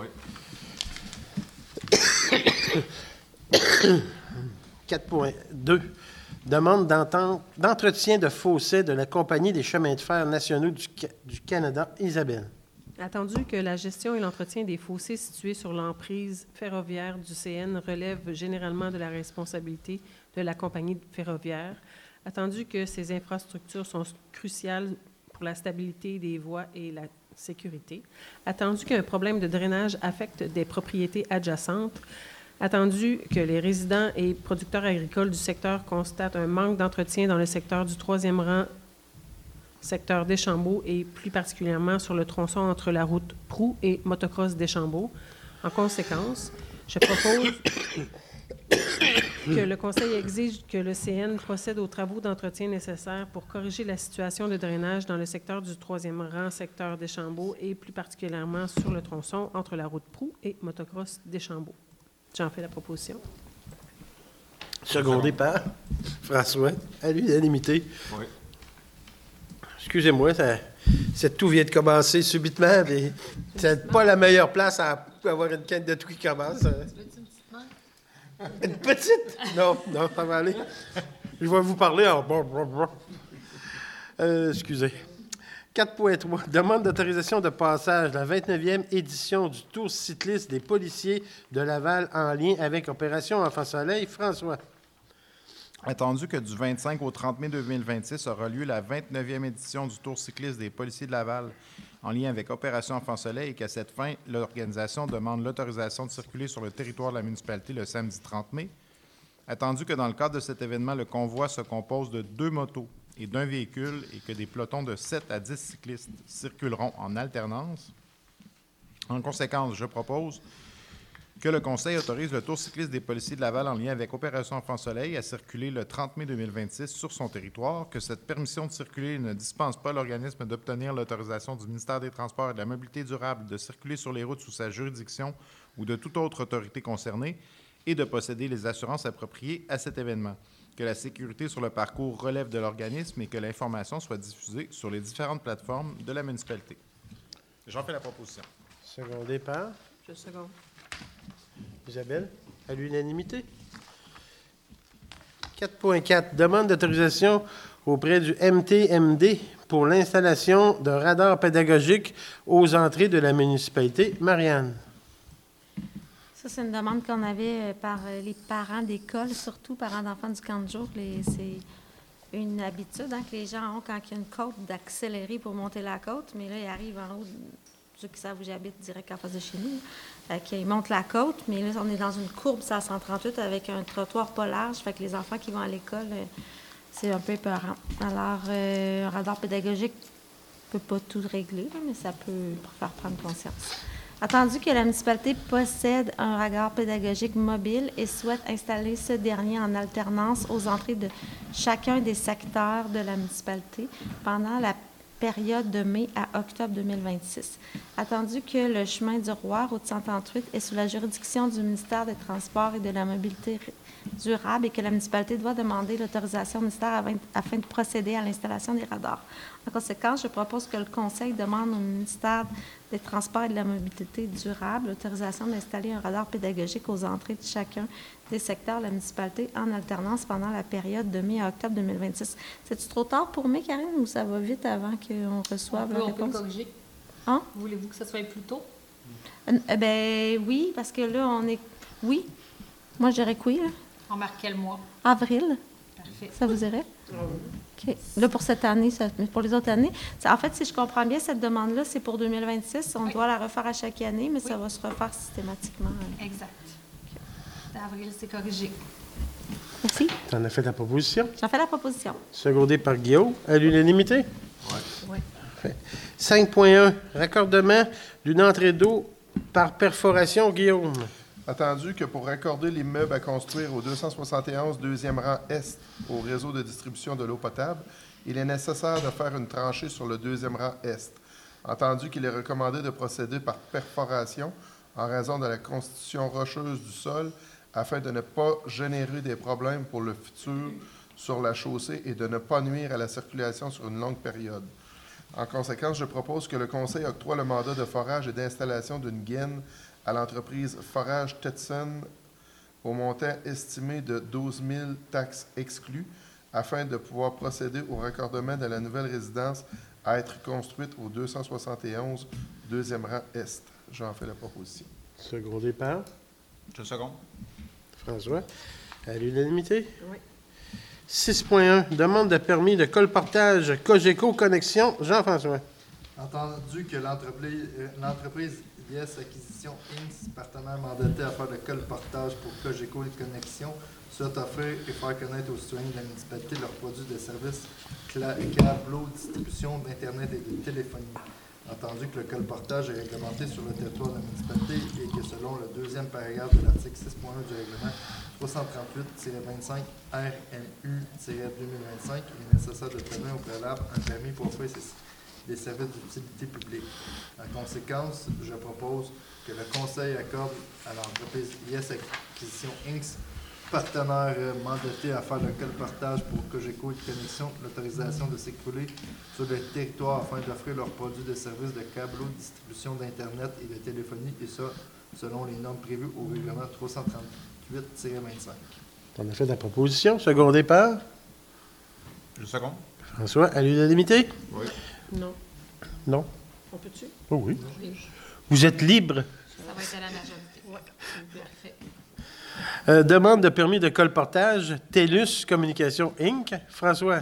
Speaker 1: quatre point deux. Demande d'entente- d'entretien de fossés de la Compagnie des chemins de fer nationaux du, Ca- du Canada. Isabelle.
Speaker 2: Attendu que la gestion et l'entretien des fossés situés sur l'emprise ferroviaire du C N relèvent généralement de la responsabilité de la compagnie ferroviaire, attendu que ces infrastructures sont cruciales pour la stabilité des voies et la sécurité, attendu qu'un problème de drainage affecte des propriétés adjacentes, attendu que les résidents et producteurs agricoles du secteur constatent un manque d'entretien dans le secteur du troisième rang, secteur Deschambault et plus particulièrement sur le tronçon entre la route Proulx et Motocross Deschambault. En conséquence, je propose que le Conseil exige que le C N procède aux travaux d'entretien nécessaires pour corriger la situation de drainage dans le secteur du troisième rang, secteur Deschambault et plus particulièrement sur le tronçon entre la route Proulx et Motocross Deschambault. J'en fais la proposition.
Speaker 1: Secondé par François, à l'unanimité.
Speaker 7: Oui.
Speaker 1: Excusez-moi, ça, c'est tout vient de commencer subitement. Mais c'est pas la meilleure place à avoir une canne de tout qui commence. hein. Une petite? Non, non, ça va aller. Je vais vous parler en... Euh, excusez. quatre point trois. Demande d'autorisation de passage de la vingt-neuvième édition du Tour cycliste des policiers de Laval en lien avec Opération Enfant Soleil. François.
Speaker 8: Attendu que du vingt-cinq au trente mai deux mille vingt-six aura lieu la vingt-neuvième édition du Tour cycliste des policiers de Laval en lien avec Opération Enfant Soleil et qu'à cette fin, l'organisation demande l'autorisation de circuler sur le territoire de la municipalité le samedi trente mai. Attendu que dans le cadre de cet événement, le convoi se compose de deux motos et d'un véhicule et que des pelotons de sept à dix cyclistes circuleront en alternance. En conséquence, je propose que le Conseil autorise le Tour cycliste des policiers de Laval en lien avec Opération Enfant Soleil à circuler le trente mai deux mille vingt-six sur son territoire, que cette permission de circuler ne dispense pas l'organisme d'obtenir l'autorisation du ministère des Transports et de la Mobilité durable de circuler sur les routes sous sa juridiction ou de toute autre autorité concernée et de posséder les assurances appropriées à cet événement, que la sécurité sur le parcours relève de l'organisme et que l'information soit diffusée sur les différentes plateformes de la municipalité. J'en fais la proposition.
Speaker 1: Secondé par
Speaker 2: Je seconde.
Speaker 1: Isabelle, à l'unanimité. quatre point quatre. Demande d'autorisation auprès du M T M D pour l'installation d'un radar pédagogique aux entrées de la municipalité. Marianne.
Speaker 4: Ça, c'est une demande qu'on avait euh, par euh, les parents d'école, surtout parents d'enfants du camp de jour. Les- C'est une habitude hein, que les gens ont quand il y a une côte d'accélérer pour monter la côte, mais là, ils arrivent en haut, ceux qui savent où j'habite, direct en face de chez nous. Fait qu'ils montent la côte, mais là, on est dans une courbe, c'est à cent trente-huit, avec un trottoir pas large. Fait que les enfants qui vont à l'école, euh, c'est un peu épeurant. Alors, euh, un radar pédagogique ne peut pas tout régler, là, mais ça peut faire prendre conscience. Attendu que la municipalité possède un radar pédagogique mobile et souhaite installer ce dernier en alternance aux entrées de chacun des secteurs de la municipalité pendant la période de mai à octobre deux mille vingt-six. Attendu que le chemin du Roi, route cent trente-huit, est sous la juridiction du ministère des Transports et de la Mobilité durable et que la municipalité doit demander l'autorisation au ministère afin de procéder à l'installation des radars. En conséquence, je propose que le Conseil demande au ministère des Transports et de la Mobilité durable l'autorisation d'installer un radar pédagogique aux entrées de chacun des secteurs de la municipalité en alternance pendant la période de mai à octobre deux mille vingt-six. C'est-tu trop tard pour mai, Karine, ou ça va vite avant qu'on reçoive la
Speaker 10: On peut, on peut
Speaker 4: réponse?
Speaker 10: corriger.
Speaker 4: Hein?
Speaker 10: Voulez-vous que ça soit plus tôt?
Speaker 4: Euh, euh, ben oui, parce que là, on est... Oui. Moi, je dirais que oui, là.
Speaker 10: On marque quel mois?
Speaker 4: Avril. Parfait. Ça vous irait? OK. Là, pour cette année, ça, mais pour les autres années, ça, en fait, si je comprends bien, cette demande-là, c'est pour deux mille vingt-six. On
Speaker 10: oui.
Speaker 4: doit la refaire à chaque année, mais oui. ça va se refaire systématiquement.
Speaker 10: Exact. D'avril, c'est corrigé.
Speaker 4: Merci.
Speaker 1: Tu en as fait la proposition?
Speaker 4: J'en fais la proposition.
Speaker 1: Secondé par Guillaume. À l'unanimité?
Speaker 7: Oui.
Speaker 10: Oui.
Speaker 1: Parfait. cinq point un, raccordement d'une entrée d'eau par perforation, Guillaume.
Speaker 9: Attendu que pour raccorder l'immeuble à construire au deux cent soixante et onze deuxième rang Est au réseau de distribution de l'eau potable, il est nécessaire de faire une tranchée sur le deuxième rang Est. Entendu qu'il est recommandé de procéder par perforation en raison de la constitution rocheuse du sol afin de ne pas générer des problèmes pour le futur sur la chaussée et de ne pas nuire à la circulation sur une longue période. En conséquence, je propose que le Conseil octroie le mandat de forage et d'installation d'une gaine à l'entreprise Forage Tetson au montant estimé de douze mille taxes exclues afin de pouvoir procéder au raccordement de la nouvelle résidence à être construite au deux cent soixante et onze deuxième rang Est. J'en fais la proposition.
Speaker 1: Secondé par
Speaker 8: Je second.
Speaker 1: François. À l'unanimité?
Speaker 2: Oui.
Speaker 1: six point un, demande de permis de colportage Cogeco Connexion, Jean-François.
Speaker 3: Entendu que l'entreprise, euh, l'entreprise Yes Acquisition Inc, partenaire mandaté à faire le colportage pour Cogeco et Connexion, souhaite offrir et faire connaître aux citoyens de la municipalité leurs produits de services câbleaux, distribution d'Internet et de téléphonie. Entendu que le colportage est réglementé sur le territoire de la municipalité et que selon le deuxième paragraphe de l'article six point un du règlement trois cent trente-huit tiret vingt-cinq R M U tiret deux mille vingt-cinq, il est nécessaire d'obtenir au préalable un permis pour offrir ces des services d'utilité publique. En conséquence, je propose que le Conseil accorde à l'entreprise Yes Acquisition Inc, partenaire mandaté à faire le colportage pour Cogeco et Connexion, l'autorisation de s'écouler sur le territoire afin d'offrir leurs produits de services de câbleaux, distribution d'Internet et de téléphonie, et ça, selon les normes prévues au règlement trois cent trente-huit tiret vingt-cinq.
Speaker 1: Tu en as fait la proposition. Secondé par
Speaker 8: Je second.
Speaker 1: François. À l'unanimité?
Speaker 8: Oui.
Speaker 2: Non.
Speaker 1: Non.
Speaker 2: On peut-tu?
Speaker 1: Oh oui.
Speaker 2: Oui.
Speaker 1: Vous êtes libre.
Speaker 10: Ça va être à la majorité.
Speaker 2: Oui.
Speaker 10: Parfait.
Speaker 1: Euh, demande de permis de colportage TELUS Communications Incorporated. François.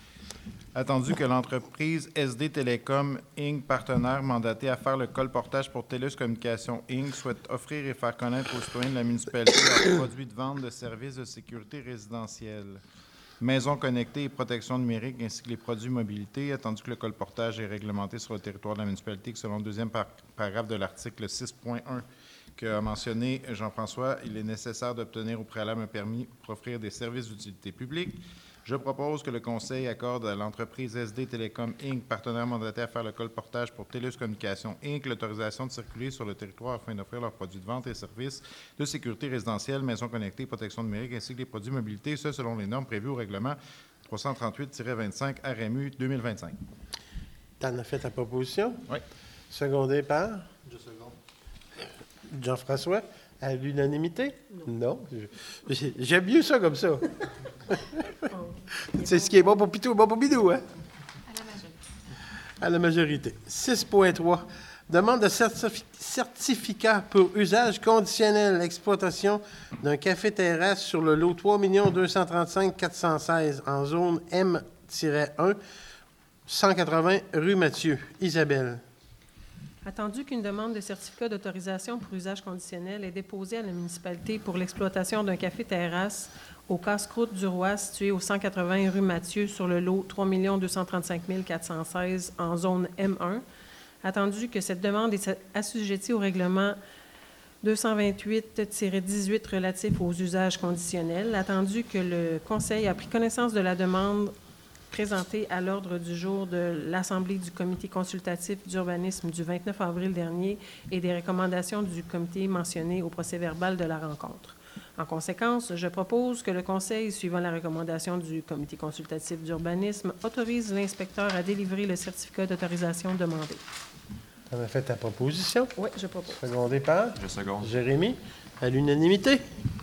Speaker 8: Attendu que l'entreprise S D Télécom Incorporated, partenaire mandaté à faire le colportage pour TELUS Communications Incorporated, souhaite offrir et faire connaître aux citoyens de la municipalité leurs produits de vente de services de sécurité résidentielle, maisons connectées et protection numérique, ainsi que les produits mobilité, attendu que le colportage est réglementé sur le territoire de la municipalité, que selon le deuxième par paragraphe de l'article six point un qu'a mentionné Jean-François, il est nécessaire d'obtenir au préalable un permis pour offrir des services d'utilité publique. Je propose que le Conseil accorde à l'entreprise S D Télécom Incorporated, partenaire mandaté à faire le colportage pour TELUS Communications Incorporated, l'autorisation de circuler sur le territoire afin d'offrir leurs produits de vente et services de sécurité résidentielle, maisons connectées, protection numérique, ainsi que les produits mobilité, ce selon les normes prévues au règlement trois cent trente-huit tiret vingt-cinq R M U deux mille vingt-cinq.
Speaker 1: Tu en as fait ta proposition?
Speaker 8: Oui.
Speaker 1: Secondé par
Speaker 3: Je seconde.
Speaker 1: Jean-François. À l'unanimité? Non. Non. J'aime mieux ça comme ça. C'est ce qui est bon pour Pitou, bon pour Bidou, hein?
Speaker 10: À la majorité.
Speaker 1: À la majorité. six point trois. Demande de certifi- certificat pour usage conditionnel, exploitation d'un café-terrasse sur le lot trois millions deux cent trente-cinq quatre cent seize en zone M un, cent quatre-vingts rue Mathieu. Isabelle.
Speaker 2: Attendu qu'une demande de certificat d'autorisation pour usage conditionnel est déposée à la municipalité pour l'exploitation d'un café-terrasse au casse-croûte du Roi, situé au cent quatre-vingts rue Mathieu, sur le lot trois millions deux cent trente-cinq mille quatre cent seize en zone M un. Attendu que cette demande est assujettie au règlement deux cent vingt-huit tiret dix-huit relatif aux usages conditionnels. Attendu que le Conseil a pris connaissance de la demande présentée à l'ordre du jour de l'Assemblée du Comité consultatif d'urbanisme du vingt-neuf avril dernier et des recommandations du comité mentionnées au procès-verbal de la rencontre. En conséquence, je propose que le Conseil, suivant la recommandation du Comité consultatif d'urbanisme, autorise l'inspecteur à délivrer le certificat d'autorisation demandé.
Speaker 1: Tu en as fait ta proposition?
Speaker 2: Oui, je propose.
Speaker 1: Secondé par
Speaker 7: Je seconde.
Speaker 1: Jérémy. À l'unanimité?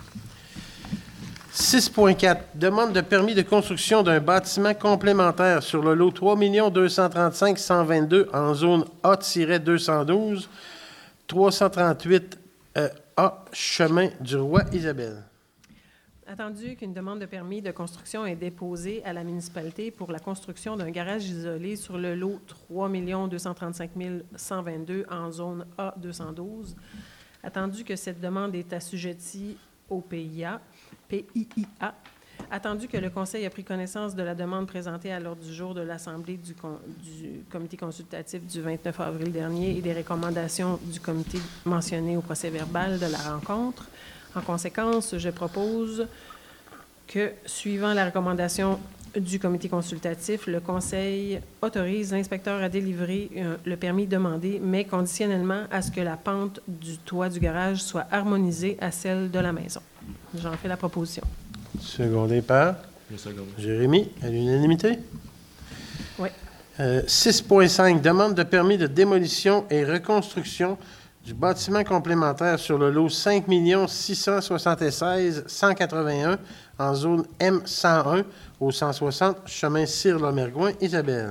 Speaker 1: six point quatre. Demande de permis de construction d'un bâtiment complémentaire sur le lot trois millions deux cent trente-cinq cent vingt-deux en zone A deux cent douze, trois cent trente-huit euh, A, chemin du Roi. Isabelle.
Speaker 2: Attendu qu'une demande de permis de construction est déposée à la municipalité pour la construction d'un garage isolé sur le lot trois millions deux cent trente-cinq mille cent vingt-deux en zone A deux cent douze, attendu que cette demande est assujettie au P I A, P I I A, attendu que le Conseil a pris connaissance de la demande présentée à l'ordre du jour de l'Assemblée du, con, du comité consultatif du vingt-neuf avril dernier et des recommandations du comité mentionnées au procès-verbal de la rencontre. En conséquence, je propose que, suivant la recommandation du comité consultatif, le Conseil autorise l'inspecteur à délivrer euh, le permis demandé, mais conditionnellement à ce que la pente du toit du garage soit harmonisée à celle de la maison. J'en fais la proposition.
Speaker 1: Secondé par
Speaker 7: Le second.
Speaker 1: Jérémy, à l'unanimité.
Speaker 2: Oui.
Speaker 1: Euh, six point cinq, demande de permis de démolition et reconstruction du bâtiment complémentaire sur le lot cinq millions six cent soixante-seize mille cent quatre-vingt-un en zone M cent un au cent soixante chemin Cyr-Lomergouin. Isabelle.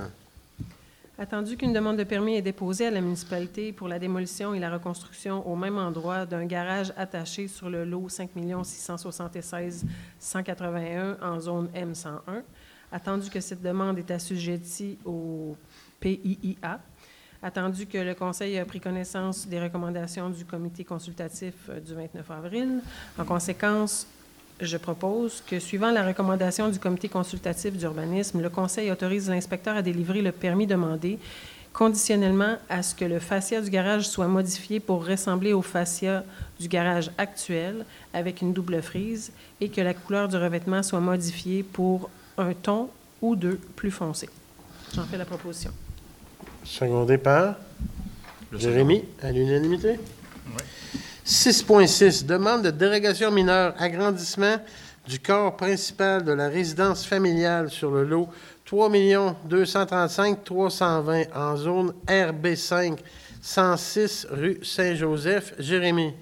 Speaker 2: Attendu qu'une demande de permis est déposée à la municipalité pour la démolition et la reconstruction au même endroit d'un garage attaché sur le lot cinq millions six cent soixante-seize mille cent quatre-vingt-un en zone M cent un, attendu que cette demande est assujettie au P I I A, attendu que le Conseil a pris connaissance des recommandations du comité consultatif du vingt-neuf avril. En conséquence, je propose que, suivant la recommandation du comité consultatif d'urbanisme, le Conseil autorise l'inspecteur à délivrer le permis demandé, conditionnellement à ce que le fascia du garage soit modifié pour ressembler au fascia du garage actuel avec une double frise et que la couleur du revêtement soit modifiée pour un ton ou deux plus foncé. J'en fais la proposition.
Speaker 1: Secondé par
Speaker 7: Le
Speaker 1: Jérémy, à l'unanimité. Oui. six point six, demande de dérogation mineure, agrandissement du corps principal de la résidence familiale sur le lot trois millions deux cent trente-cinq mille trois cent vingt en zone R B cinq, cent six rue Saint-Joseph. Jérémy.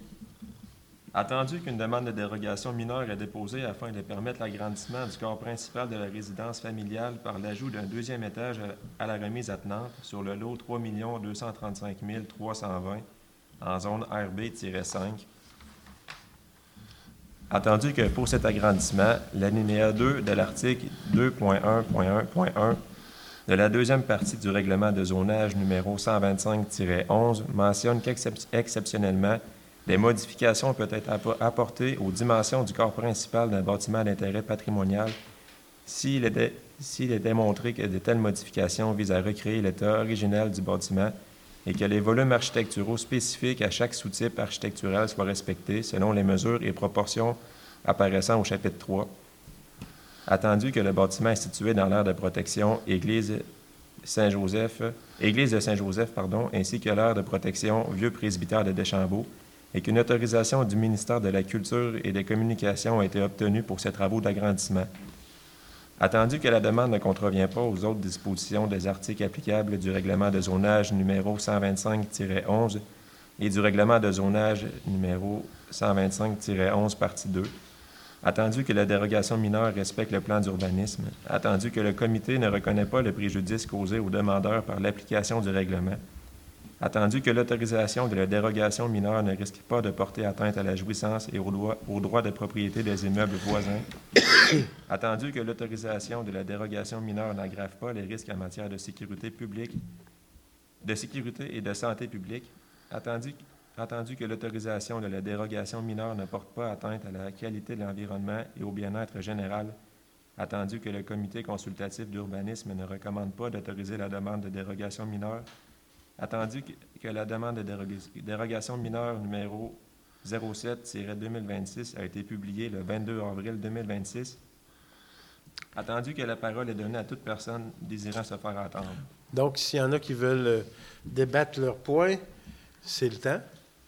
Speaker 7: Attendu qu'une demande de dérogation mineure est déposée afin de permettre l'agrandissement du corps principal de la résidence familiale par l'ajout d'un deuxième étage à la remise attenante sur le lot trois millions deux cent trente-cinq mille trois cent vingt en zone R B cinq. Attendu que pour cet agrandissement, l'alinéa deux de l'article deux point un point un point un de la deuxième partie du règlement de zonage numéro cent vingt-cinq tiret onze mentionne qu'exceptionnellement, des modifications peuvent être apportées aux dimensions du corps principal d'un bâtiment d'intérêt patrimonial s'il est, s'il est démontré que de telles modifications visent à recréer l'état originel du bâtiment et que les volumes architecturaux spécifiques à chaque sous-type architectural soient respectés selon les mesures et proportions apparaissant au chapitre trois. Attendu que le bâtiment est situé dans l'aire de protection Église Saint-Joseph, Église de Saint-Joseph, pardon, ainsi que l'aire de protection Vieux Presbytère de Deschambault, et qu'une autorisation du ministère de la Culture et des Communications a été obtenue pour ces travaux d'agrandissement. Attendu que la demande ne contrevient pas aux autres dispositions des articles applicables du règlement de zonage numéro cent vingt-cinq tiret onze et du règlement de zonage numéro cent vingt-cinq tiret onze partie deux, attendu que la dérogation mineure respecte le plan d'urbanisme, attendu que le comité ne reconnaît pas le préjudice causé aux demandeurs par l'application du règlement, attendu que l'autorisation de la dérogation mineure ne risque pas de porter atteinte à la jouissance et aux droits, aux droits de propriété des immeubles voisins, attendu que l'autorisation de la dérogation mineure n'aggrave pas les risques en matière de sécurité publique, de sécurité et de santé publique, attendu, attendu que l'autorisation de la dérogation mineure ne porte pas atteinte à la qualité de l'environnement et au bien-être général, attendu que le comité consultatif d'urbanisme ne recommande pas d'autoriser la demande de dérogation mineure, attendu que la demande de dérogation mineure numéro zéro sept tiret deux mille vingt-six a été publiée le vingt-deux avril deux mille vingt-six, attendu que la parole est donnée à toute personne désirant se faire entendre.
Speaker 1: Donc, s'il y en a qui veulent euh, débattre leur point, c'est le temps.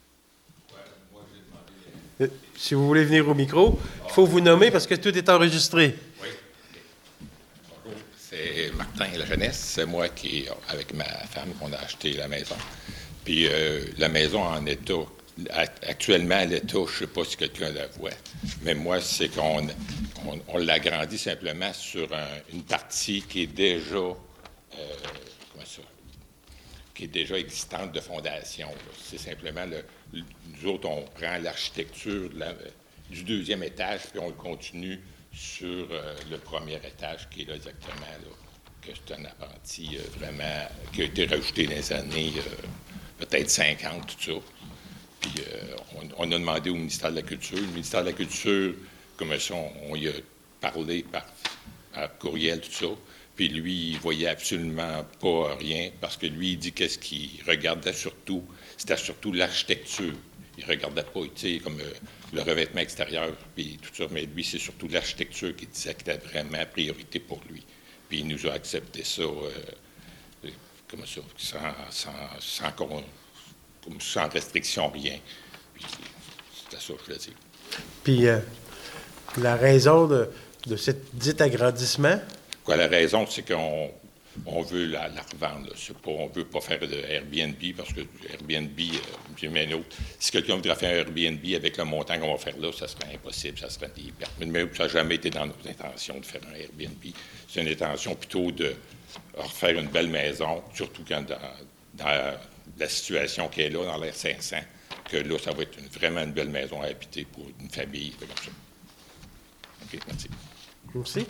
Speaker 1: Euh, si vous voulez venir au micro, il faut vous nommer parce que tout est enregistré.
Speaker 11: Oui. Bonjour, c'est Martin La Jeunesse. C'est moi qui, avec ma femme, qu'on a acheté la maison. Puis euh, la maison en état, actuellement à l'état, je ne sais pas si quelqu'un la voit, mais moi, c'est qu'on on, on l'agrandit simplement sur un, une partie qui est déjà, euh, comment ça, qui est déjà existante de fondation. C'est simplement, le, le, nous autres, on prend l'architecture de la, du deuxième étage, puis on le continue sur euh, le premier étage, qui est là exactement, là, que c'est un appentis euh, vraiment, qui a été rajouté dans les années euh, peut-être cinquante, tout ça. Puis euh, on, on a demandé au ministère de la Culture. Le ministère de la Culture, comme ça, on, on y a parlé par, par courriel, tout ça. Puis lui, il voyait absolument pas rien, parce que lui, il dit qu'est-ce qu'il regardait surtout, c'était surtout l'architecture. Il regardait pas, tu sais, comme euh, le revêtement extérieur, puis tout ça, mais lui, c'est surtout l'architecture qui disait que c'était vraiment priorité pour lui. Puis il nous a accepté ça, euh, comme ça, sans, sans, sans, comme sans restriction, rien. Puis c'était ça, je le dis.
Speaker 1: Puis euh, la raison de, de ce dit agrandissement?
Speaker 11: Quoi, la raison, c'est qu'on on veut la, la revendre. C'est pas, on ne veut pas faire de Airbnb, parce que Airbnb, euh, j'ai mis un autre. Si quelqu'un voudrait faire un Airbnb avec le montant qu'on va faire là, ça serait impossible, ça serait des pertes. Mais ça n'a jamais été dans nos intentions de faire un Airbnb. C'est une intention plutôt de refaire une belle maison, surtout quand dans, dans la situation qui est là, dans l'air cinq cents, que là, ça va être une, vraiment une belle maison à habiter pour une famille, comme ça. OK, merci.
Speaker 1: Merci.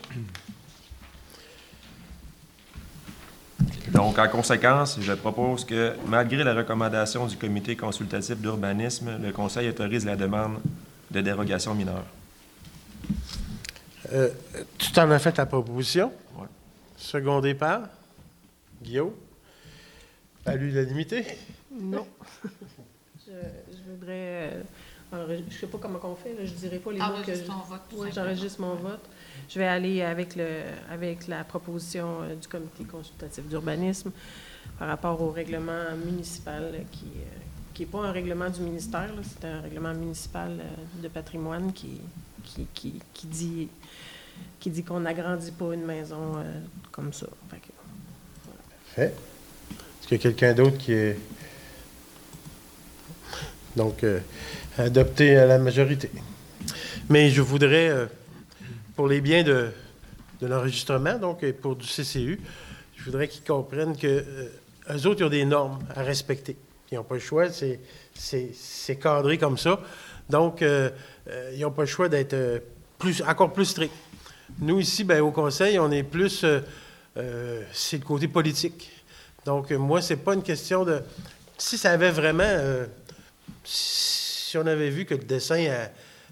Speaker 7: Donc, en conséquence, je propose que, malgré la recommandation du comité consultatif d'urbanisme, le Conseil autorise la demande de dérogation mineure.
Speaker 1: Euh, tu t'en as fait ta proposition?
Speaker 7: Oui.
Speaker 1: Secondé par Guillaume? À l'unanimité?
Speaker 2: Non. je, je voudrais... euh, alors, je ne sais pas comment on fait, là, je ne dirai pas les mots que...
Speaker 10: Enregistre ton vote, tout
Speaker 2: Oui,
Speaker 10: simplement.
Speaker 2: j'enregistre mon vote. Je vais aller avec, le, avec la proposition euh, du comité consultatif d'urbanisme par rapport au règlement municipal euh, qui n'est pas un règlement du ministère, là, c'est un règlement municipal euh, de patrimoine qui, qui, qui, qui dit, qui dit qu'on n'agrandit pas une maison euh, comme ça. Fait que, voilà.
Speaker 1: Parfait. Est-ce qu'il y a quelqu'un d'autre qui est... Donc, euh, adopté à la majorité. Mais je voudrais... Euh, pour les biens de, de l'enregistrement, donc et pour du C C U, je voudrais qu'ils comprennent que euh, eux autres, ils ont des normes à respecter. Ils n'ont pas le choix, c'est, c'est, c'est cadré comme ça. Donc, euh, euh, ils n'ont pas le choix d'être euh, plus, encore plus stricts. Nous, ici, bien, au Conseil, on est plus... Euh, euh, c'est le côté politique. Donc, euh, moi, c'est pas une question de... Si ça avait vraiment... Euh, si on avait vu que le dessin... A,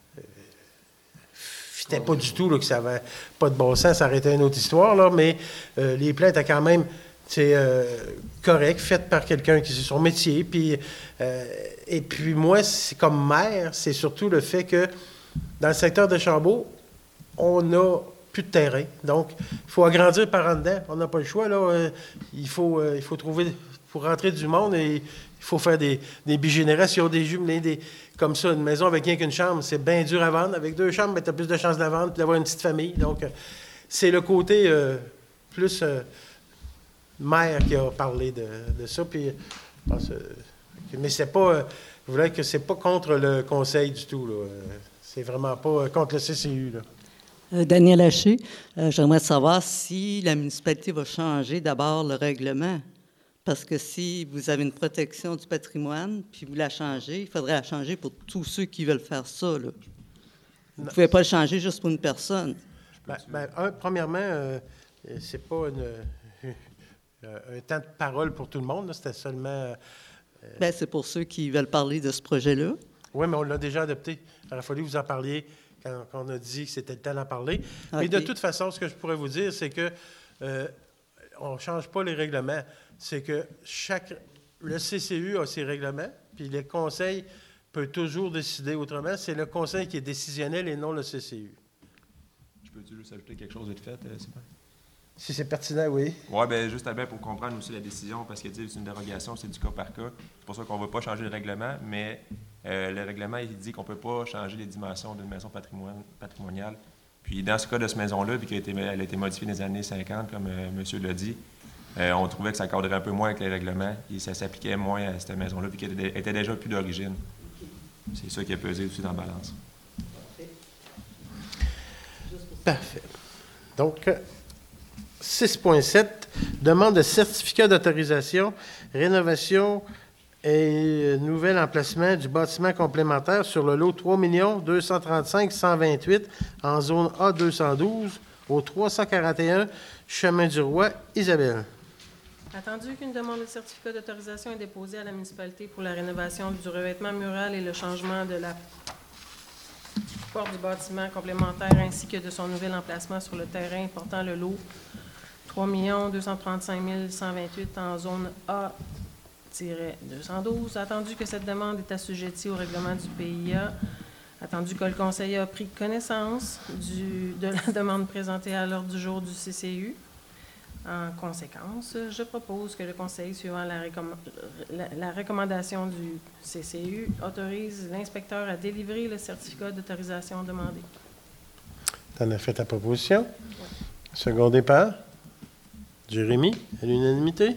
Speaker 1: C'était pas du tout, là, que ça n'avait pas de bon sens, ça aurait été une autre histoire, là, mais euh, les plans étaient quand même euh, corrects, faits par quelqu'un qui c'est son métier. Puis, euh, et puis moi, c'est comme maire, c'est surtout le fait que dans le secteur de Chambault, on n'a plus de terrain. Donc, il faut agrandir par en dedans. On n'a pas le choix, là. Euh, il, faut, euh, il faut trouver, pour rentrer du monde, et il faut faire des, des bigénérations, des jumelés, des... Comme ça, une maison avec rien qu'une chambre, c'est bien dur à vendre. Avec deux chambres, tu as plus de chances de la vendre et d'avoir une petite famille. Donc, euh, c'est le côté euh, plus euh, maire qui a parlé de, de ça. Puis, je pense, euh, mais c'est pas... Euh, je voudrais que c'est pas contre le conseil du tout, là. Euh, c'est vraiment pas euh, contre le C C U, là.
Speaker 5: Euh, Daniel Haché, euh, j'aimerais savoir si la municipalité va changer d'abord le règlement. Parce que si vous avez une protection du patrimoine, puis vous la changez, il faudrait la changer pour tous ceux qui veulent faire ça, là. Vous ne pouvez pas le changer juste pour une personne.
Speaker 1: Ben, ben, un, premièrement, euh, c'est pas une, euh, un temps de parole pour tout le monde, là. C'était seulement... Euh,
Speaker 5: Bien, c'est pour ceux qui veulent parler de ce projet-là.
Speaker 1: Oui, mais on l'a déjà adopté. Il aurait fallu que vous en parliez quand, quand on a dit que c'était le temps d'en parler. Okay. Mais de toute façon, ce que je pourrais vous dire, c'est que euh, on ne change pas les règlements. C'est que chaque le C C U a ses règlements, puis le conseil peut toujours décider autrement. C'est le conseil qui est décisionnel et non le C C U.
Speaker 7: Je peux-tu juste ajouter quelque chose vite fait, euh, Sylvain?
Speaker 1: Si c'est pertinent, oui.
Speaker 7: Oui, bien, juste à bien pour comprendre aussi la décision, parce que c'est une dérogation, c'est du cas par cas. C'est pour ça qu'on ne va pas changer le règlement, mais euh, le règlement, il dit qu'on ne peut pas changer les dimensions d'une maison patrimoniale. Puis dans ce cas de cette maison-là, puis qu'elle a, a été modifiée dans les années cinquante, comme euh, monsieur l'a dit, Euh, on trouvait que ça cadrait un peu moins avec les règlements et ça s'appliquait moins à cette maison-là, puis qu'elle était, était déjà plus d'origine. C'est ça qui a pesé aussi dans la balance.
Speaker 1: Parfait. Donc, six point sept, demande de certificat d'autorisation, rénovation Et nouvel emplacement du bâtiment complémentaire sur le lot trois deux cent trente-cinq cent vingt-huit en zone A deux cent douze au trois cent quarante et un Chemin du Roi, Isabelle.
Speaker 2: Attendu qu'une demande de certificat d'autorisation est déposée à la municipalité pour la rénovation du revêtement mural et le changement de la porte du bâtiment complémentaire ainsi que de son nouvel emplacement sur le terrain portant le lot trois deux cent trente-cinq cent vingt-huit en zone A deux cent douze, attendu que cette demande est assujettie au règlement du P I A, attendu que le Conseil a pris connaissance du, de la demande présentée à l'ordre du jour du C C U. En conséquence, je propose que le Conseil, suivant la, recomm la, la recommandation du C C U, autorise l'inspecteur à délivrer le certificat d'autorisation demandé.
Speaker 1: Tu en as fait ta proposition. Oui. Secondé par Jérémy, à l'unanimité.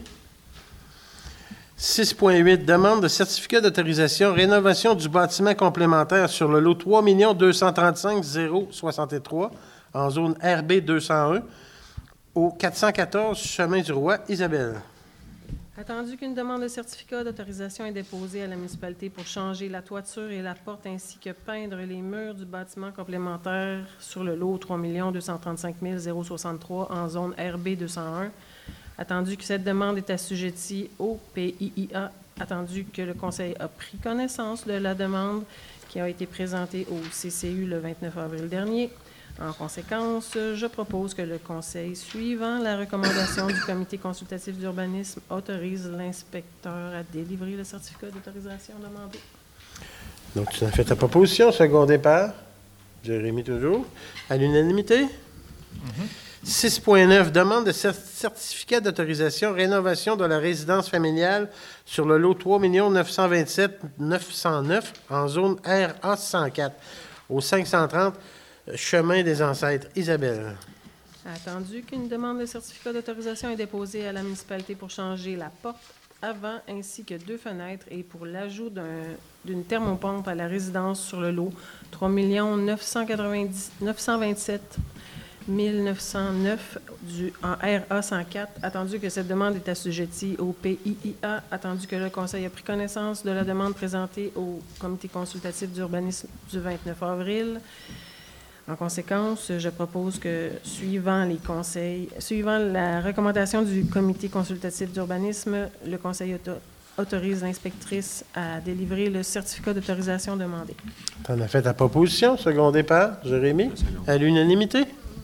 Speaker 1: six point huit, demande de certificat d'autorisation, rénovation du bâtiment complémentaire sur le lot trois deux cent trente-cinq zéro soixante-trois en zone R B deux cent un au quatre cent quatorze Chemin du Roi, Isabelle.
Speaker 2: Attendu qu'une demande de certificat d'autorisation est déposée à la municipalité pour changer la toiture et la porte ainsi que peindre les murs du bâtiment complémentaire sur le lot trois deux cent trente-cinq zéro soixante-trois en zone R B deux cent un, attendu que cette demande est assujettie au P I I A, attendu que le Conseil a pris connaissance de la demande qui a été présentée au C C U le vingt-neuf avril dernier. En conséquence, je propose que le Conseil, suivant la recommandation du Comité consultatif d'urbanisme, autorise l'inspecteur à délivrer le certificat d'autorisation demandé.
Speaker 1: Donc, tu as fait ta proposition, secondée par Jérémy toujours, à l'unanimité. Mm-hmm. six point neuf, demande de certificat d'autorisation, rénovation de la résidence familiale sur le lot trois neuf cent vingt-sept neuf cent neuf en zone R A cent quatre au cinq cent trente Chemin des Ancêtres, Isabelle.
Speaker 2: Attendu qu'une demande de certificat d'autorisation est déposée à la municipalité pour changer la porte avant ainsi que deux fenêtres et pour l'ajout d'une thermopompe à la résidence sur le lot trois neuf cent vingt-sept mille neuf cent neuf du, en R A cent quatre, attendu que cette demande est assujettie au P I I A, attendu que le Conseil a pris connaissance de la demande présentée au Comité consultatif d'urbanisme du vingt-neuf avril. En conséquence, je propose que, suivant les conseils, suivant la recommandation du Comité consultatif d'urbanisme, le Conseil auto autorise l'inspectrice à délivrer le certificat d'autorisation demandé.
Speaker 1: Tu en as fait ta proposition, secondée par Jérémy, à l'unanimité.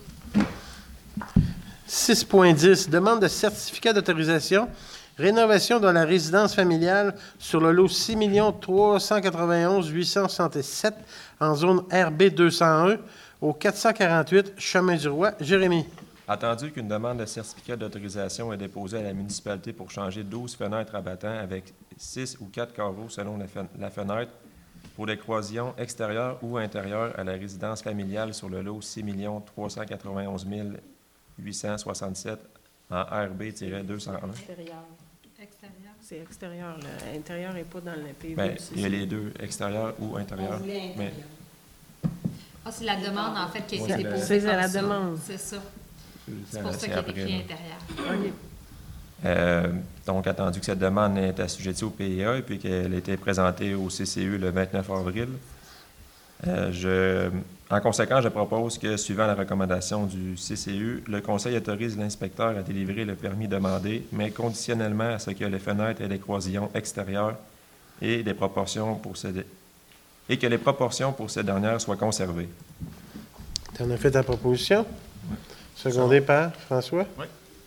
Speaker 1: six point dix, demande de certificat d'autorisation, rénovation de la résidence familiale sur le lot six trois cent quatre-vingt-onze huit cent soixante-sept en zone R B deux cent un au quatre cent quarante-huit Chemin du Roi. Jérémy.
Speaker 7: Attendu qu'une demande de certificat d'autorisation est déposée à la municipalité pour changer douze fenêtres abattants avec six ou quatre carreaux selon la, fen la fenêtre pour des croisillons extérieures ou intérieures à la résidence familiale sur le lot six trois cent quatre-vingt-onze huit cent soixante-sept en R B deux cent un.
Speaker 2: Extérieur. Extérieur. C'est extérieur. L'intérieur n'est pas dans le P V.
Speaker 7: Bien, il y a les deux, extérieur ou intérieur. Mais...
Speaker 10: Ah, c'est la demande, en fait, qui a été
Speaker 7: ouais,
Speaker 10: déposée.
Speaker 2: C'est la demande.
Speaker 10: C'est ça. C'est pour ça qu'il y a écrit intérieur.
Speaker 2: OK.
Speaker 7: Euh, donc, attendu que cette demande est assujettie au P I A et puis qu'elle a été présentée au C C U le vingt-neuf avril, euh, je, en conséquence, je propose que, suivant la recommandation du C C U, le Conseil autorise l'inspecteur à délivrer le permis demandé, mais conditionnellement à ce que les fenêtres et les croisillons extérieurs et, des proportions pour ces, et que les proportions pour ces dernières soient conservées.
Speaker 1: Tu en as fait ta proposition? Oui. Secondé par François?
Speaker 8: Oui.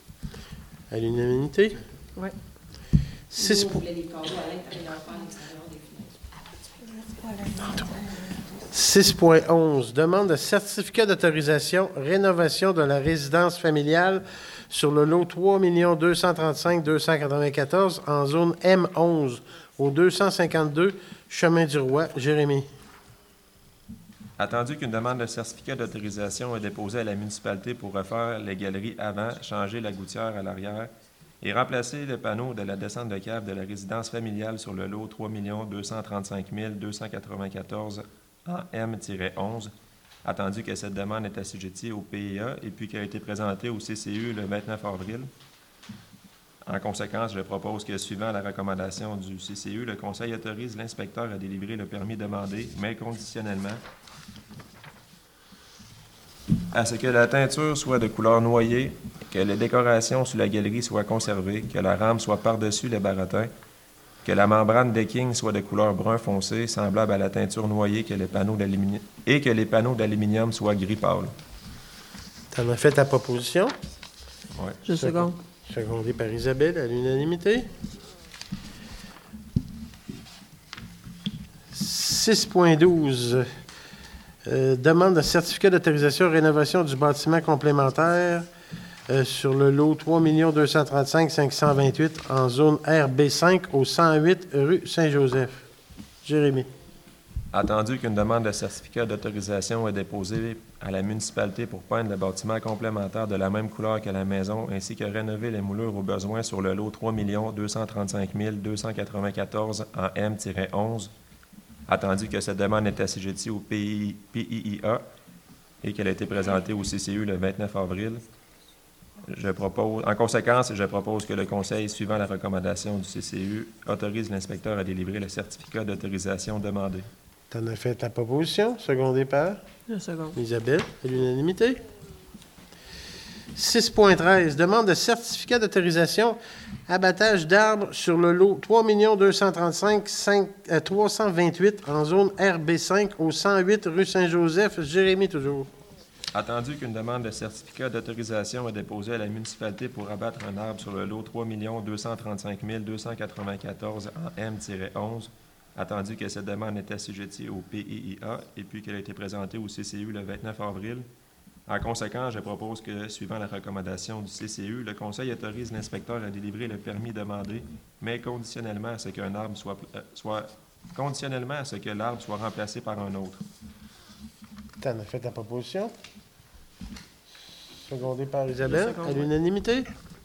Speaker 1: À l'unanimité?
Speaker 2: Oui.
Speaker 1: six
Speaker 10: Vous voulez les carreaux à l'intérieur, pas à l'extérieur des fenêtres.
Speaker 1: six point onze, demande de certificat d'autorisation, rénovation de la résidence familiale sur le lot trois deux cent trente-cinq deux cent quatre-vingt-quatorze en zone M onze au deux cent cinquante-deux Chemin du Roi. Jérémy.
Speaker 7: Attendu qu'une demande de certificat d'autorisation est déposée à la municipalité pour refaire les galeries avant, changer la gouttière à l'arrière et remplacer le panneau de la descente de cave de la résidence familiale sur le lot trois deux cent trente-cinq deux cent quatre-vingt-quatorze en M onze, attendu que cette demande est assujettie au P I A et puis qu'elle a été présentée au C C U le vingt-neuf avril. En conséquence, je propose que, suivant la recommandation du C C U, le Conseil autorise l'inspecteur à délivrer le permis demandé, mais conditionnellement à ce que la teinture soit de couleur noyée, que les décorations sur la galerie soient conservées, que la rame soit par-dessus les baratins, que la membrane decking soit de couleur brun foncé, semblable à la teinture noyée, que les panneaux d'aluminium et que les panneaux d'aluminium soient gris pâle.
Speaker 1: Tu en as fait ta proposition?
Speaker 7: Oui.
Speaker 2: Je seconde.
Speaker 1: Secondé par Isabelle, à l'unanimité. six point douze. Euh, demande de certificat d'autorisation rénovation du bâtiment complémentaire euh, sur le lot trois millions deux cent trente-cinq mille cinq cent vingt-huit en zone R B cinq au cent huit rue Saint-Joseph. Jérémy.
Speaker 7: Attendu qu'une demande de certificat d'autorisation est déposée à la municipalité pour peindre le bâtiment complémentaire de la même couleur que la maison, ainsi que rénover les moulures au besoin sur le lot trois millions deux cent trente-cinq mille deux cent quatre-vingt-quatorze en M onze, attendu que cette demande est assujettie au P I I A et qu'elle a été présentée au C C U le vingt-neuf avril, je propose, en conséquence, je propose que le Conseil, suivant la recommandation du C C U, autorise l'inspecteur à délivrer le certificat d'autorisation demandé.
Speaker 1: Tu en as fait ta proposition, secondé par
Speaker 2: Je seconde.
Speaker 1: Isabelle, à l'unanimité. six point treize. Demande de certificat d'autorisation abattage d'arbres sur le lot trois millions deux cent trente-cinq mille trois cent vingt-huit en zone R B cinq au cent huit rue Saint-Joseph. Jérémy, toujours.
Speaker 7: Attendu qu'une demande de certificat d'autorisation est déposée à la municipalité pour abattre un arbre sur le lot trois millions deux cent trente-cinq mille deux cent quatre-vingt-quatorze en M onze, attendu que cette demande est assujettie au P I I A et puis qu'elle a été présentée au C C U le vingt-neuf avril. En conséquence, je propose que, suivant la recommandation du C C U, le Conseil autorise l'inspecteur à délivrer le permis demandé, mais conditionnellement à ce qu'un arbre soit, euh, soit conditionnellement à ce que l'arbre soit remplacé par un autre.
Speaker 1: Tu en as fait ta proposition. Secondé par Isabelle, à l'unanimité.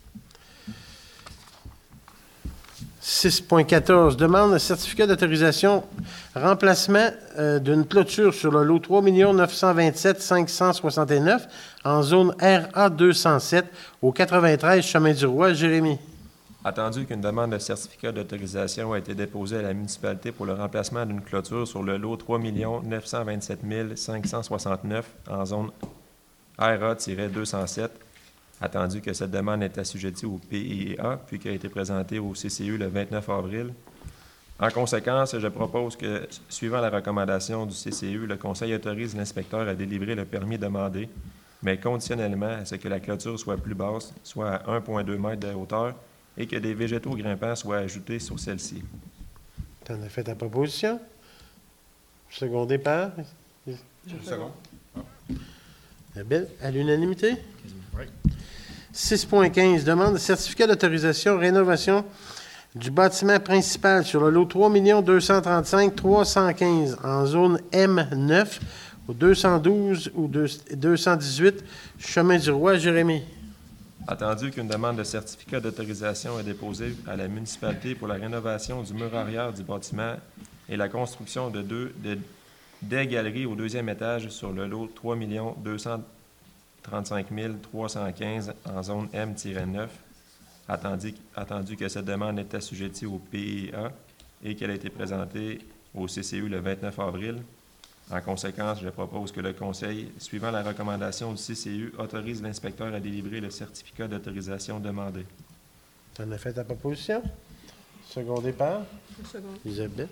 Speaker 1: six point quatorze. Demande de certificat d'autorisation remplacement euh, d'une clôture sur le lot trois millions neuf cent vingt-sept mille cinq cent soixante-neuf en zone R A deux cent sept au quatre-vingt-treize Chemin du Roi. Jérémy.
Speaker 7: Attendu qu'une demande de certificat d'autorisation a été déposée à la municipalité pour le remplacement d'une clôture sur le lot trois millions neuf cent vingt-sept mille cinq cent soixante-neuf en zone R A deux cent sept, attendu que cette demande est assujettie au P I I A, puis qu'elle a été présentée au C C U le vingt-neuf avril. En conséquence, je propose que, suivant la recommandation du C C U, le Conseil autorise l'inspecteur à délivrer le permis demandé, mais conditionnellement à ce que la clôture soit plus basse, soit à un virgule deux mètres de hauteur, et que des végétaux grimpants soient ajoutés sur celle-ci.
Speaker 1: Tu en as fait ta proposition. Secondé par
Speaker 2: Second.
Speaker 1: Isabelle, à l'unanimité.
Speaker 9: Oui.
Speaker 1: six point quinze. Demande de certificat d'autorisation rénovation du bâtiment principal sur le lot trois millions deux cent trente-cinq mille trois cent quinze en zone M neuf au deux cent douze ou deux cent dix-huit Chemin du Roi. Jérémy.
Speaker 7: Attendu qu'une demande de certificat d'autorisation est déposée à la municipalité pour la rénovation du mur arrière du bâtiment et la construction de deux de, des galeries au deuxième étage sur le lot trois millions deux cent trente-cinq mille trois cent quinze en zone M neuf, attendu, attendu que cette demande est assujettie au P I I A et qu'elle a été présentée au C C U le vingt-neuf avril. En conséquence, je propose que le Conseil, suivant la recommandation du C C U, autorise l'inspecteur à délivrer le certificat d'autorisation demandé.
Speaker 1: Tu en as fait ta proposition. Secondé par
Speaker 2: Second.
Speaker 1: Isabelle.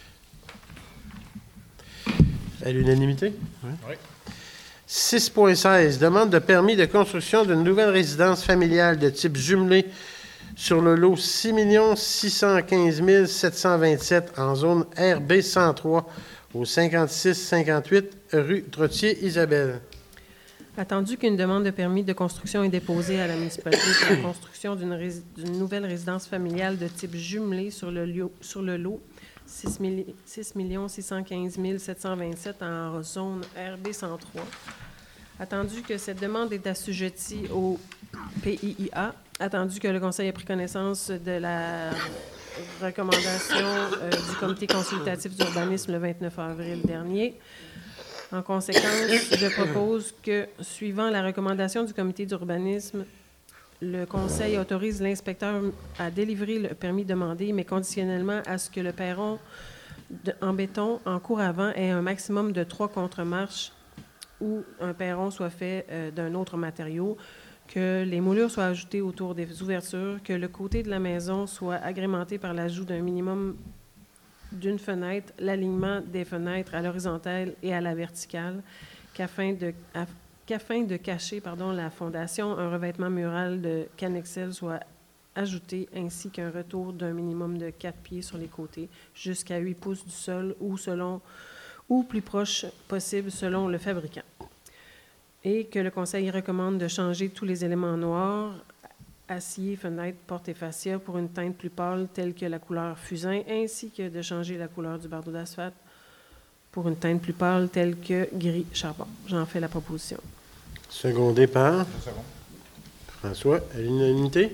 Speaker 1: À l'unanimité? Oui.
Speaker 9: Oui.
Speaker 1: six point seize. Demande de permis de construction d'une nouvelle résidence familiale de type jumelé sur le lot six millions six cent quinze mille sept cent vingt-sept en zone R B cent trois au cinquante-six cinquante-huit rue Trottier. Isabelle.
Speaker 2: Attendu qu'une demande de permis de construction est déposée à la municipalité pour la construction d'une, rés- d'une nouvelle résidence familiale de type jumelé sur le, lieu, sur le lot six millions six cent quinze mille sept cent vingt-sept en zone R B cent trois. Attendu que cette demande est assujettie au P I I A, attendu que le Conseil ait pris connaissance de la recommandation euh, du Comité consultatif d'urbanisme le vingt-neuf avril dernier. En conséquence, je propose que, suivant la recommandation du Comité d'urbanisme le Conseil autorise l'inspecteur à délivrer le permis demandé, mais conditionnellement à ce que le perron de- en béton en cours avant ait un maximum de trois contre-marches ou un perron soit fait euh, d'un autre matériau, que les moulures soient ajoutées autour des ouvertures, que le côté de la maison soit agrémenté par l'ajout d'un minimum d'une fenêtre, l'alignement des fenêtres à l'horizontale et à la verticale, qu'afin de, à- qu'afin de cacher pardon, la fondation, un revêtement mural de Canexel soit ajouté, ainsi qu'un retour d'un minimum de quatre pieds sur les côtés, jusqu'à huit pouces du sol ou selon ou plus proche possible selon le fabricant. Et que le Conseil recommande de changer tous les éléments noirs, acier, fenêtres, portes et fascia pour une teinte plus pâle telle que la couleur fusain, ainsi que de changer la couleur du bardeau d'asphalte pour une teinte plus pâle telle que gris charbon. J'en fais la proposition.
Speaker 1: Secondé par François, à l'unanimité.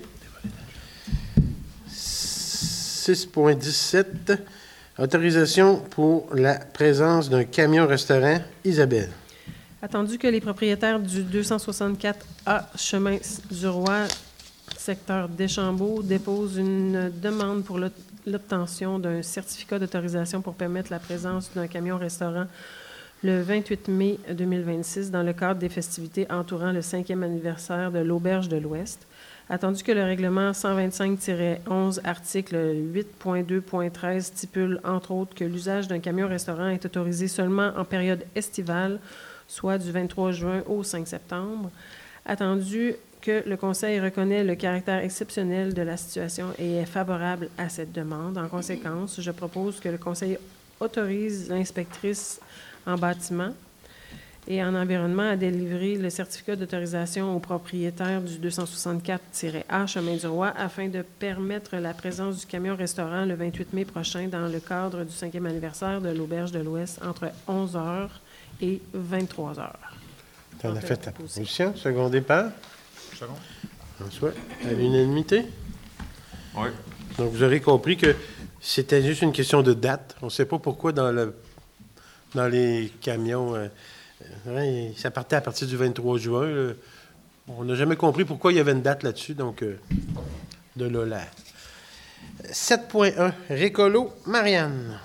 Speaker 1: six point dix-sept, autorisation pour la présence d'un camion-restaurant. Isabelle.
Speaker 2: Attendu que les propriétaires du deux cent soixante-quatre A Chemin du Roi, secteur Deschambault, déposent une demande pour l'ot- l'obtention d'un certificat d'autorisation pour permettre la présence d'un camion-restaurant le vingt-huit mai deux mille vingt-six dans le cadre des festivités entourant le cinquième anniversaire de l'Auberge de l'Ouest. Attendu que le règlement cent vingt-cinq tiret onze, article huit point deux point treize stipule, entre autres, que l'usage d'un camion-restaurant est autorisé seulement en période estivale, soit du vingt-trois juin au cinq septembre. Attendu que le Conseil reconnaît le caractère exceptionnel de la situation et est favorable à cette demande. En conséquence, je propose que le Conseil autorise l'inspectrice en bâtiment et en environnement à délivrer le certificat d'autorisation au propriétaire du deux cent soixante-quatre A Chemin du Roi afin de permettre la présence du camion-restaurant le vingt-huit mai prochain dans le cadre du cinquième anniversaire de l'Auberge de l'Ouest entre onze heures et vingt-trois heures.
Speaker 1: Tu en
Speaker 2: En
Speaker 1: as
Speaker 2: fait,
Speaker 1: fait ta
Speaker 2: proposition.
Speaker 1: proposition. Secondé par
Speaker 8: Second.
Speaker 1: François, à l'unanimité.
Speaker 7: Oui.
Speaker 1: Donc, vous aurez compris que c'était juste une question de date. On ne sait pas pourquoi dans, le, dans les camions, euh, ouais, ça partait à partir du vingt-trois juin. là. On n'a jamais compris pourquoi il y avait une date là-dessus. Donc, euh, de là, là. sept point un, Récolo, Marianne.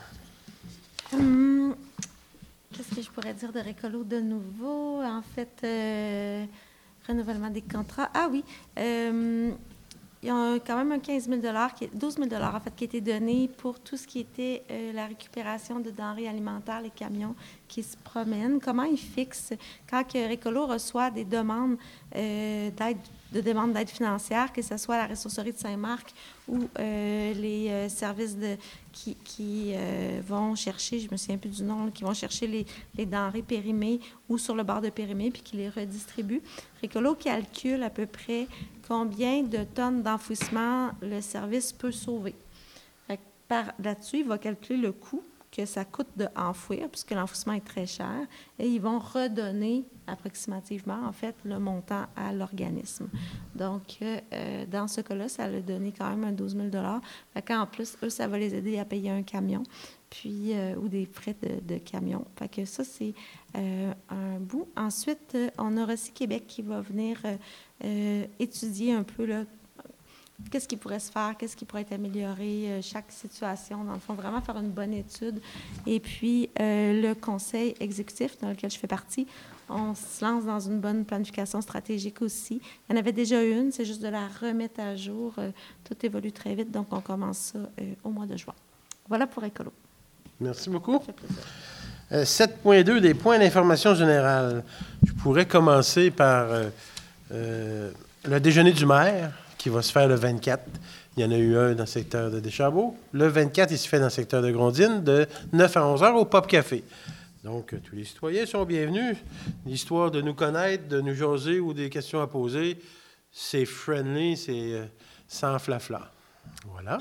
Speaker 4: Hum, Qu'est-ce que je pourrais dire de Récolo de nouveau? En fait, euh, renouvellement des contrats. Ah oui, euh, il y a quand même un quinze mille qui est, douze mille en fait, qui a été donné pour tout ce qui était euh, la récupération de denrées alimentaires, les camions qui se promènent. Comment ils fixent, quand que Récolo reçoit des demandes euh, d'aide, de demandes d'aide financière, que ce soit la ressourcerie de Saint-Marc ou euh, les euh, services de, qui, qui euh, vont chercher, je me souviens plus du nom, là, qui vont chercher les, les denrées périmées ou sur le bord de périmée puis qui les redistribuent. Récolo calcule à peu près combien de tonnes d'enfouissement le service peut sauver. Fait que par là-dessus, il va calculer le coût que ça coûte d'enfouir, puisque l'enfouissement est très cher, et ils vont redonner approximativement, en fait, le montant à l'organisme. Donc, euh, dans ce cas-là, ça a donné quand même un douze mille Fait qu'en plus, eux, ça va les aider à payer un camion, puis euh, ou des frais de, de camion. Fait que ça, c'est euh, un bout. Ensuite, euh, on a Rossi Québec qui va venir euh, euh, étudier un peu là, qu'est-ce qui pourrait se faire, qu'est-ce qui pourrait être amélioré, euh, chaque situation, dans le fond, vraiment faire une bonne étude. Et puis, euh, le conseil exécutif, dans lequel je fais partie, on se lance dans une bonne planification stratégique aussi. Il y en avait déjà une, c'est juste de la remettre à jour. Euh, tout évolue très vite, donc on commence ça euh, au mois de juin. Voilà pour Écolo.
Speaker 1: Merci beaucoup. Euh, sept point deux, des points d'information générale. Je pourrais commencer par euh, euh, le déjeuner du maire, qui va se faire le vingt-quatre. Il y en a eu un dans le secteur de Deschambault. Le vingt-quatre, il se fait dans le secteur de Grondines, de neuf à onze heures au Pop Café. Donc, tous les citoyens sont bienvenus. L'histoire de nous connaître, de nous jaser ou des questions à poser, c'est friendly, c'est euh, sans flafla. Voilà.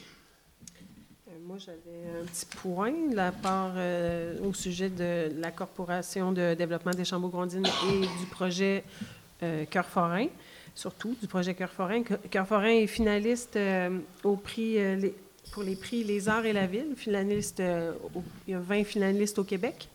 Speaker 2: Euh, Moi, j'avais un petit point de la part euh, au sujet de la Corporation de développement des Deschambault-Grondines et du projet euh, Cœur Forain. Surtout du projet Cœur Forain. Cœur Forain est finaliste euh, au prix, euh, les, pour les prix Les Arts et la Ville. Finaliste, euh, au, il y a vingt finalistes au Québec.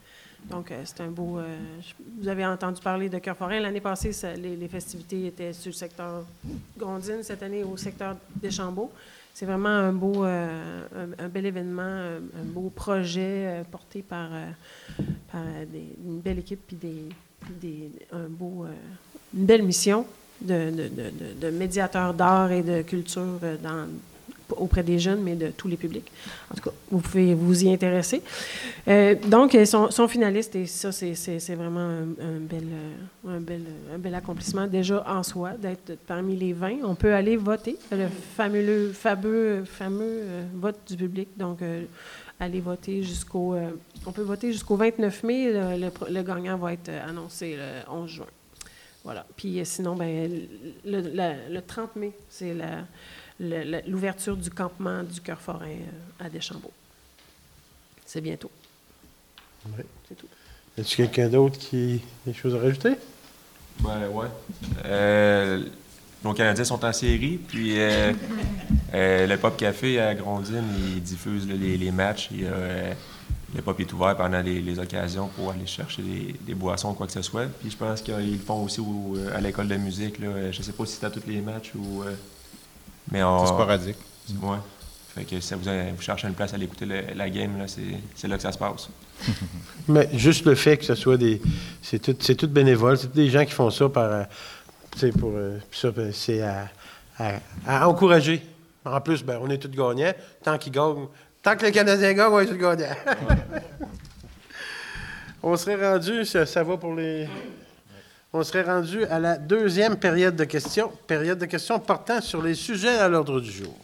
Speaker 2: Donc, euh, c'est un beau... Euh, vous avez entendu parler de Cœur Forain. L'année passée, ça, les, les festivités étaient sur le secteur Grondines, cette année au secteur Deschambault. C'est vraiment un beau, euh, un, un bel événement, un, un beau projet euh, porté par, euh, par des, une belle équipe puis des, des, un beau, euh, une belle mission de, de, de, de médiateur d'art et de culture dans, auprès des jeunes, mais de tous les publics. En tout cas, vous pouvez vous y intéresser. Euh, donc, ils sont, sont finalistes et ça, c'est, c'est, c'est vraiment un, un, bel, un, bel, un bel accomplissement déjà en soi, d'être parmi les vingt. On peut aller voter, le fameux, fameux, fameux euh, vote du public. Donc, euh, aller voter jusqu'au... Euh, on peut voter jusqu'au vingt-neuf mai. Le, le, le gagnant va être annoncé le onze juin. Voilà. Puis euh, sinon, ben, le, le, le trente mai, c'est la... Le, l'ouverture du campement du Cœur Forain euh, à Deschambault. C'est bientôt.
Speaker 1: Oui.
Speaker 2: C'est tout.
Speaker 1: Y a-t-il quelqu'un d'autre qui a des choses à rajouter?
Speaker 7: Ben ouais. Euh, nos Canadiens sont en série, puis euh, euh, le Pop Café à Grondines, il diffuse là, les, les matchs. Il y a, euh, le Pop est ouvert pendant les, les occasions pour aller chercher des, des boissons ou quoi que ce soit. Puis je pense qu'ils le font aussi au, à l'école de musique. Là. Je ne sais pas si c'est à tous les matchs ou... Euh, Mais on,
Speaker 8: c'est sporadique.
Speaker 7: Oui. Fait que si vous, vous cherchez une place à aller écouter le, la game, là, c'est, c'est là que ça se passe.
Speaker 1: Mais juste le fait que ce soit des... C'est tout, c'est tout bénévole. C'est tous des gens qui font ça par... Tu sais, pour... Ça, c'est à, à, à encourager. En plus, ben, on est tous gagnants. Tant qu'ils gagnent... Tant que les Canadiens gagnent, on est tous gagnants. On serait rendu... Ça, ça va pour les... On serait rendu à la deuxième période de questions, période de questions portant sur les sujets à l'ordre du jour.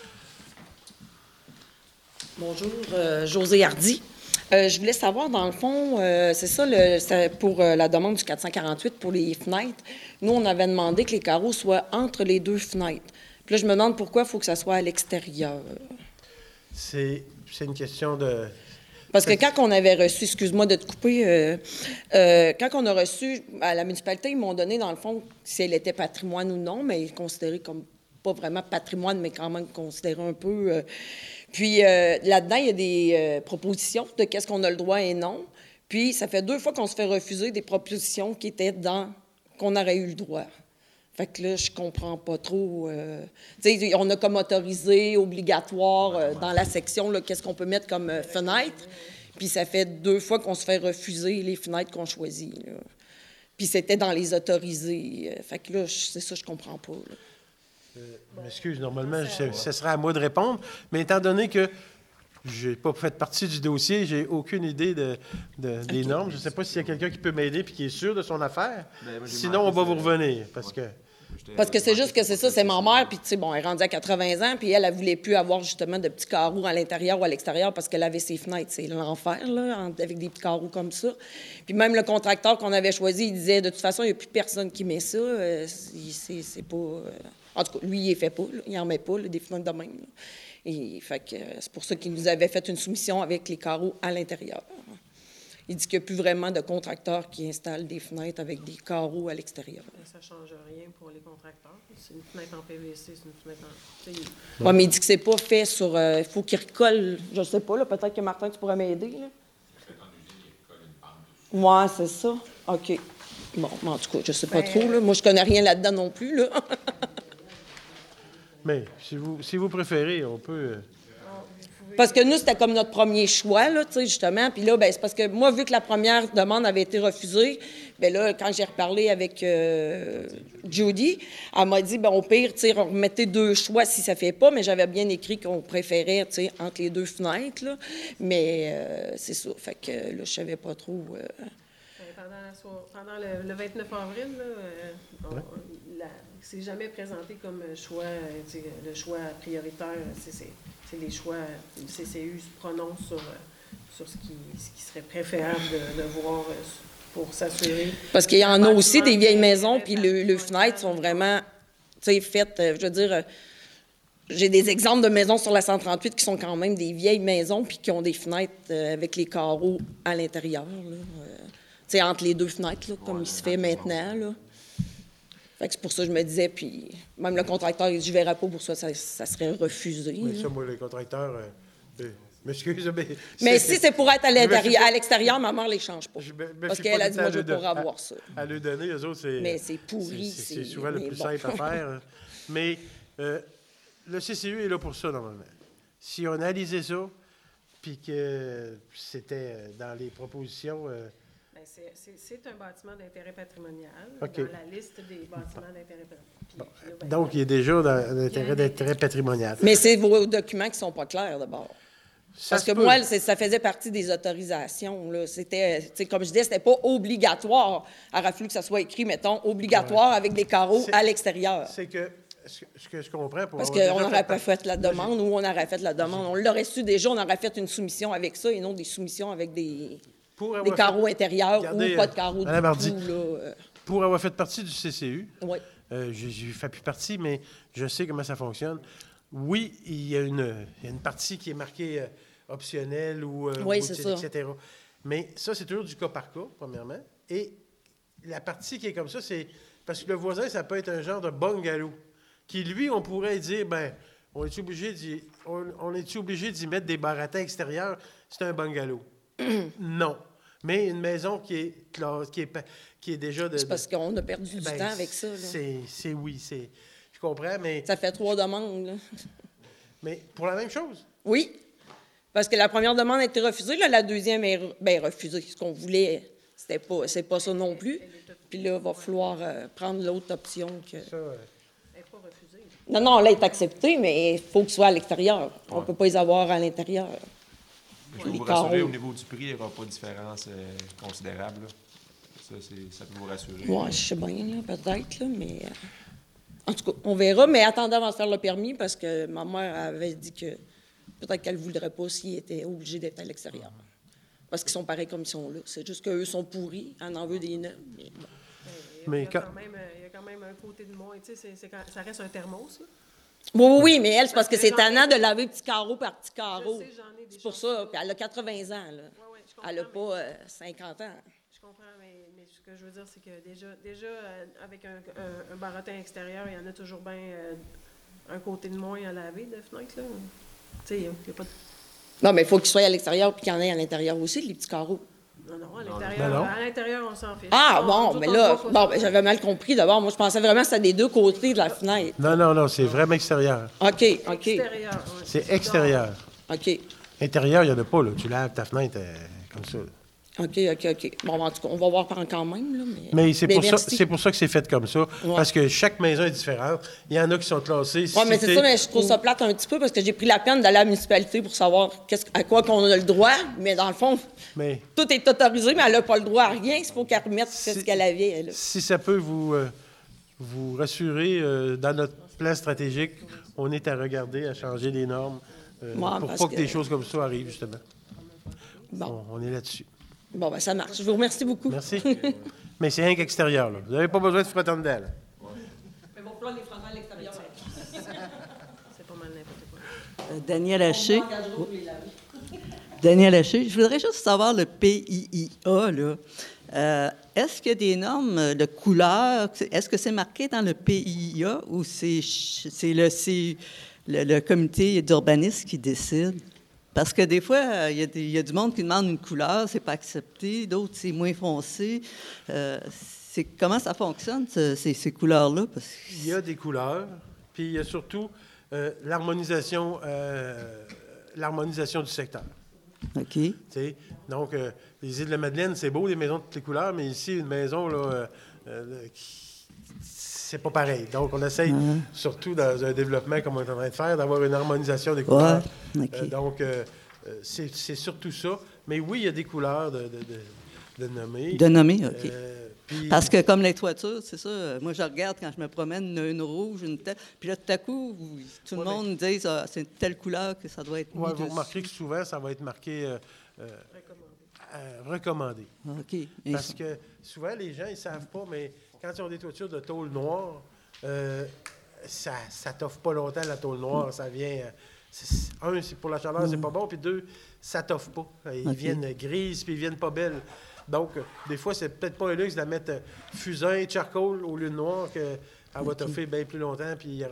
Speaker 12: Bonjour, euh, José Hardy. Euh, je voulais savoir, dans le fond, euh, c'est ça, le, c'est pour euh, la demande du quatre cent quarante-huit pour les fenêtres. Nous, on avait demandé que les carreaux soient entre les deux fenêtres. Puis là, je me demande pourquoi il faut que ça soit à l'extérieur.
Speaker 1: C'est, c'est une question de...
Speaker 12: Parce que quand on avait reçu, excuse-moi de te couper, euh, euh, quand on a reçu à la municipalité, ils m'ont donné, dans le fond, si elle était patrimoine ou non, mais considérée comme pas vraiment patrimoine, mais quand même considérée un peu. Euh, puis euh, là-dedans, il y a des euh, propositions de qu'est-ce qu'on a le droit et non. Puis ça fait deux fois qu'on se fait refuser des propositions qui étaient dans qu'on aurait eu le droit. Fait que là, je comprends pas trop. Euh, tu sais, on a comme autorisé, obligatoire, euh, dans la section, là, qu'est-ce qu'on peut mettre comme euh, fenêtre. Puis ça fait deux fois qu'on se fait refuser les fenêtres qu'on choisit. Là. Puis c'était dans les autorisés. Euh, fait que là, c'est ça, je comprends pas. Là.
Speaker 1: Euh, m'excuse, normalement, je, ce serait à moi de répondre. Mais étant donné que je n'ai pas fait partie du dossier, j'ai aucune idée de, de, des okay. normes. Je ne sais pas s'il y a quelqu'un qui peut m'aider et qui est sûr de son affaire. Ben, moi, sinon, on va vous revenir. Parce que...
Speaker 12: Parce que c'est juste que c'est ça, c'est ma mère, puis tu sais, bon, elle est rendue à quatre-vingts ans, puis elle, elle voulait plus avoir justement de petits carreaux à l'intérieur ou à l'extérieur parce qu'elle avait ses fenêtres. C'est l'enfer, là, avec des petits carreaux comme ça. Puis même le contracteur qu'on avait choisi, il disait, de toute façon, il n'y a plus personne qui met ça. Euh, c'est, c'est pas... Euh... En tout cas, lui, il ne fait pas, là. Il n'en met pas, là, des fenêtres de même. Là. Et fait que c'est pour ça qu'il nous avait fait une soumission avec les carreaux à l'intérieur. Il dit qu'il n'y a plus vraiment de contracteurs qui installent des fenêtres avec des carreaux à l'extérieur.
Speaker 2: Ça ne change rien pour les contracteurs. C'est une fenêtre en P V C, c'est une fenêtre en...
Speaker 12: Oui, mais il dit que c'est pas fait sur... Il euh, faut qu'il recolle... Je ne sais pas, là, peut-être que Martin, tu pourrais m'aider. Là. Oui, c'est ça. OK. Bon, mais en tout cas, je ne sais pas ben, trop. Là. Moi, je ne connais rien là-dedans non plus. Là.
Speaker 1: Mais si vous, si vous préférez, on peut... Euh...
Speaker 12: Parce que nous, c'était comme notre premier choix, là, tu sais, justement. Puis là, ben, c'est parce que moi, vu que la première demande avait été refusée, bien là, quand j'ai reparlé avec euh, Judy, elle m'a dit, bien, au pire, tu sais, on remettait deux choix si ça ne fait pas, mais j'avais bien écrit qu'on préférait, tu sais, entre les deux fenêtres, là. Mais euh, c'est ça. Fait que là, je ne savais pas trop... Euh...
Speaker 2: Pendant, la so- pendant le, le vingt-neuf avril, là, euh, on, ouais. la, c'est jamais présenté comme choix, tu sais, le choix prioritaire, c'est... c'est... C'est les choix, le C C U se prononce sur, sur ce, qui, ce qui serait préférable de, de voir pour s'assurer.
Speaker 12: Parce qu'il y en a aussi des vieilles maisons, puis les le fenêtres sont vraiment, tu sais, faites, je veux dire, j'ai des exemples de maisons sur la cent trente-huit qui sont quand même des vieilles maisons, puis qui ont des fenêtres avec les carreaux à l'intérieur, là. Tu sais, entre les deux fenêtres, là, comme ouais, il se fait maintenant, là. Fait que c'est pour ça que je me disais, puis même le contracteur, il dit, je ne verrai pas pour ça, ça, ça serait refusé.
Speaker 1: Mais ça, moi, les contracteurs, euh, M'excuse, mais...
Speaker 12: Mais si c'est pour être à l'intérieur, à l'extérieur, ma mère ne les change pas.
Speaker 1: Je me- me
Speaker 12: Parce
Speaker 1: fie
Speaker 12: qu'elle
Speaker 1: pas
Speaker 12: a
Speaker 1: tout
Speaker 12: dit,
Speaker 1: le
Speaker 12: moi,
Speaker 1: temps
Speaker 12: je
Speaker 1: à
Speaker 12: veux
Speaker 1: le
Speaker 12: pas
Speaker 1: don-
Speaker 12: avoir ça.
Speaker 1: À, à le donner, eux autres, c'est...
Speaker 12: Mais c'est pourri,
Speaker 1: C'est, c'est
Speaker 12: c'est-
Speaker 1: souvent le
Speaker 12: mais
Speaker 1: plus
Speaker 12: bon.
Speaker 1: simple à faire. Mais euh, le C C U est là pour ça, normalement. Si on analysait ça, puis que c'était dans les propositions... euh,
Speaker 2: Ben, c'est- c'est c'est un bâtiment d'intérêt patrimonial
Speaker 1: OK.
Speaker 2: dans la liste des bâtiments d'intérêt patrimonial. Puis là, ben,
Speaker 1: donc, il est déjà dans
Speaker 2: Il y a
Speaker 1: l'intérêt
Speaker 2: un
Speaker 1: d'intérêt patrimonial.
Speaker 12: Mais c'est vos documents qui ne sont pas clairs, d'abord.
Speaker 1: Ça
Speaker 12: Parce
Speaker 1: se
Speaker 12: que
Speaker 1: peut.
Speaker 12: moi, c'est- ça faisait partie des autorisations. Là. C'était, tu sais, comme je disais, c'était pas obligatoire. Il aurait fallu que ça soit écrit, mettons, obligatoire avec des carreaux
Speaker 1: C'est-
Speaker 12: à l'extérieur.
Speaker 1: C'est que ce que- ce que je comprends... Pour
Speaker 12: Parce
Speaker 1: avoir
Speaker 12: qu'on
Speaker 1: déjà
Speaker 12: n'aurait
Speaker 1: fait-
Speaker 12: pas fait la demande ou on aurait fait la demande. On l'aurait su déjà, on aurait fait une soumission avec ça et non des soumissions avec des,
Speaker 1: Pour
Speaker 12: des
Speaker 1: avoir
Speaker 12: carreaux
Speaker 1: fait-
Speaker 12: intérieurs
Speaker 1: Regardez,
Speaker 12: ou pas
Speaker 1: euh,
Speaker 12: de carreaux du
Speaker 1: Madame Hardy,
Speaker 12: tout. Là. euh,
Speaker 1: Pour avoir fait partie du C C U,
Speaker 12: Oui.
Speaker 1: euh, je ne fais plus partie, mais je sais comment ça fonctionne. Oui, il y a une, il y a une partie qui est marquée euh, optionnelle ou, euh,
Speaker 12: Oui,
Speaker 1: ou
Speaker 12: c'est
Speaker 1: et
Speaker 12: ça.
Speaker 1: cetera. Mais ça, c'est toujours du cas par cas, premièrement. Et la partie qui est comme ça, c'est parce que le voisin, ça peut être un genre de bungalow qui, lui, on pourrait dire, ben, on est obligé d'y, on, on est obligé d'y mettre des baratins extérieurs? C'est un bungalow. Non. Mais une maison qui est, cla- qui est, pa- qui est déjà de...
Speaker 12: C'est parce
Speaker 1: de-
Speaker 12: qu'on a perdu du
Speaker 1: ben,
Speaker 12: temps avec ça. Là.
Speaker 1: C'est, c'est oui, c'est... Je comprends, mais...
Speaker 12: Ça fait trois demandes. Là.
Speaker 1: Mais pour la même chose.
Speaker 12: Oui. Parce que la première demande a été refusée. Là, la deuxième est re- ben, refusée. Ce qu'on voulait, c'était pas, c'est pas ça non plus. Puis là, il va falloir euh, prendre l'autre option. Que...
Speaker 1: Ça, euh,
Speaker 2: elle n'est pas refusée.
Speaker 12: Non, non, là, elle est acceptée, mais il faut qu'il soit à l'extérieur. On ne peut pas les avoir à l'intérieur.
Speaker 7: Je peux
Speaker 12: Les
Speaker 7: vous rassurer,
Speaker 12: carreaux.
Speaker 7: au niveau du prix, il n'y aura pas de différence euh, considérable. là. Ça, c'est- ça peut vous rassurer.
Speaker 12: Oui, je sais bien, là, peut-être, là, mais... euh, En tout cas, on verra, mais attendez avant de faire le permis, parce que ma mère avait dit que peut-être qu'elle ne voudrait pas s'ils étaient obligés d'être à l'extérieur. Parce qu'ils sont pareils comme ils sont là. C'est juste qu'eux sont pourris, on en veut des neufs. Mais bon.
Speaker 2: Il y a,
Speaker 1: Mais
Speaker 2: il y a
Speaker 1: quand-
Speaker 2: quand même, euh, il y a quand même un côté de moins. Tu sais, c'est- c'est quand- ça reste un thermos, là.
Speaker 12: Oui, oui, oui, mais elle, c'est parce que c'est
Speaker 2: J'en ai-
Speaker 12: tannant de laver petit carreau par petit carreau.
Speaker 2: Je sais, j'en ai des
Speaker 12: C'est pour
Speaker 2: choses
Speaker 12: ça.
Speaker 2: comme
Speaker 12: Puis elle a quatre-vingts ans, là.
Speaker 2: Ouais, ouais, je comprends,
Speaker 12: Elle n'a
Speaker 2: mais-
Speaker 12: pas euh, cinquante ans.
Speaker 2: Je comprends, mais, mais ce que je veux dire, c'est que déjà, déjà euh, avec un, un, un baratin extérieur, il y en a toujours bien euh, un côté de moins à laver de fenêtre, là. Tu sais, il n'y a pas de...
Speaker 12: Non, mais il faut qu'il soit à l'extérieur puis qu'il y en ait à l'intérieur aussi, les petits carreaux.
Speaker 2: Non, non, à
Speaker 1: Ben
Speaker 2: l'intérieur,
Speaker 1: non.
Speaker 2: à l'intérieur, on s'en fiche.
Speaker 12: Ah,
Speaker 2: On-
Speaker 12: bon,
Speaker 2: nous
Speaker 12: mais
Speaker 2: autres, on
Speaker 12: là,
Speaker 2: voit pas
Speaker 12: bon,
Speaker 2: ça.
Speaker 12: ben, j'avais mal compris d'abord. Moi, je pensais vraiment que c'était des deux côtés de la fenêtre.
Speaker 1: Non, non, non, c'est vraiment extérieur.
Speaker 12: OK, OK,
Speaker 2: Extérieur, ouais.
Speaker 1: C'est extérieur.
Speaker 12: OK.
Speaker 1: Intérieur, il n'y en a pas, là. Tu laves ta fenêtre euh, comme ça. là.
Speaker 12: OK, OK, OK. Bon, en tout cas, on va voir par quand même, là, mais...
Speaker 1: Mais c'est pour, ça,
Speaker 12: merci.
Speaker 1: c'est pour ça que c'est fait comme ça.
Speaker 12: Ouais.
Speaker 1: Parce que chaque maison est différente. Il y en a qui sont classés.
Speaker 12: Oui, mais c'est
Speaker 1: cités,
Speaker 12: ça, mais je trouve ça plate un petit peu parce que j'ai pris la peine d'aller à la municipalité pour savoir qu'est-ce- à quoi qu'on a le droit, mais dans le fond,
Speaker 1: Mais
Speaker 12: tout est autorisé, mais elle n'a pas le droit à rien. Il faut qu'elle remette
Speaker 1: Si-
Speaker 12: ce qu'elle avait, elle.
Speaker 1: si ça peut vous, euh, vous rassurer, euh, dans notre plan stratégique, on est à regarder, à changer les normes euh,
Speaker 12: Ouais,
Speaker 1: pour
Speaker 12: parce
Speaker 1: pas que,
Speaker 12: que-
Speaker 1: des choses comme ça arrivent, justement.
Speaker 12: Bon,
Speaker 1: On, on est là-dessus.
Speaker 12: bon ben ça marche. Je vous remercie beaucoup.
Speaker 1: Merci. Mais c'est rien qu'extérieur, là. Vous n'avez pas besoin de frotter en dedans, là.
Speaker 12: Mais bon, là, les Français à l'extérieur.
Speaker 2: C'est pas mal n'importe quoi.
Speaker 5: Euh, Daniel Haché. Daniel Haché, je voudrais juste savoir le P I I A, là. Euh, est-ce qu'il y a des normes euh, de couleur? Est-ce que c'est marqué dans le P I I A ou c'est, ch- c'est, le, c'est le, le comité d'urbanisme qui décide? Parce que des fois, euh, il y a des- il y, a du monde qui demande une couleur, c'est pas accepté, d'autres, c'est moins foncé. Euh, c'est, comment ça fonctionne, ce- ces, ces couleurs-là? Parce que-
Speaker 1: Il y a des couleurs, puis il y a surtout euh, l'harmonisation, euh, l'harmonisation du secteur.
Speaker 5: OK.
Speaker 1: Tu sais, donc, euh, les îles de la Madeleine, c'est beau, les maisons de toutes les couleurs, mais ici, une maison, là, euh, euh, qui- c'est pas pareil. Donc, on essaye,
Speaker 5: Mhm.
Speaker 1: surtout dans un développement comme on est en train de faire, d'avoir une harmonisation des couleurs.
Speaker 5: Ouais, OK.
Speaker 1: Euh, donc, euh, euh, c'est c'est surtout ça. Mais oui, il y a des couleurs de, de, de, de nommer.
Speaker 5: De nommer, OK.
Speaker 1: Euh, puis-
Speaker 5: Parce que comme les toitures, c'est ça, euh, moi je regarde quand je me promène une, une rouge, une telle, puis là tout à coup, vous- tout le
Speaker 1: Ouais,
Speaker 5: monde dit ah, c'est une telle couleur que ça doit être mis
Speaker 1: Ouais, vous
Speaker 5: dessus.
Speaker 1: remarquerez que souvent, ça va être marqué euh, euh, euh, recommandé.
Speaker 5: OK. Et
Speaker 1: Parce
Speaker 5: ça-
Speaker 1: que souvent, les gens, ils ne savent pas, mais quand ils ont des toitures de tôle noire, euh, ça ne t'offre pas longtemps, la tôle noire. Ça vient... euh, c'est- un, c'est pour la chaleur, c'est pas bon. Puis deux, ça t'offre pas. Ils
Speaker 5: OK.
Speaker 1: viennent grises, puis ils viennent pas belles. Donc, euh, des fois, c'est peut-être pas un luxe de la mettre euh, fusain, charcoal au lieu de noir, qu'elle va t'offrir bien plus longtemps, puis il y aura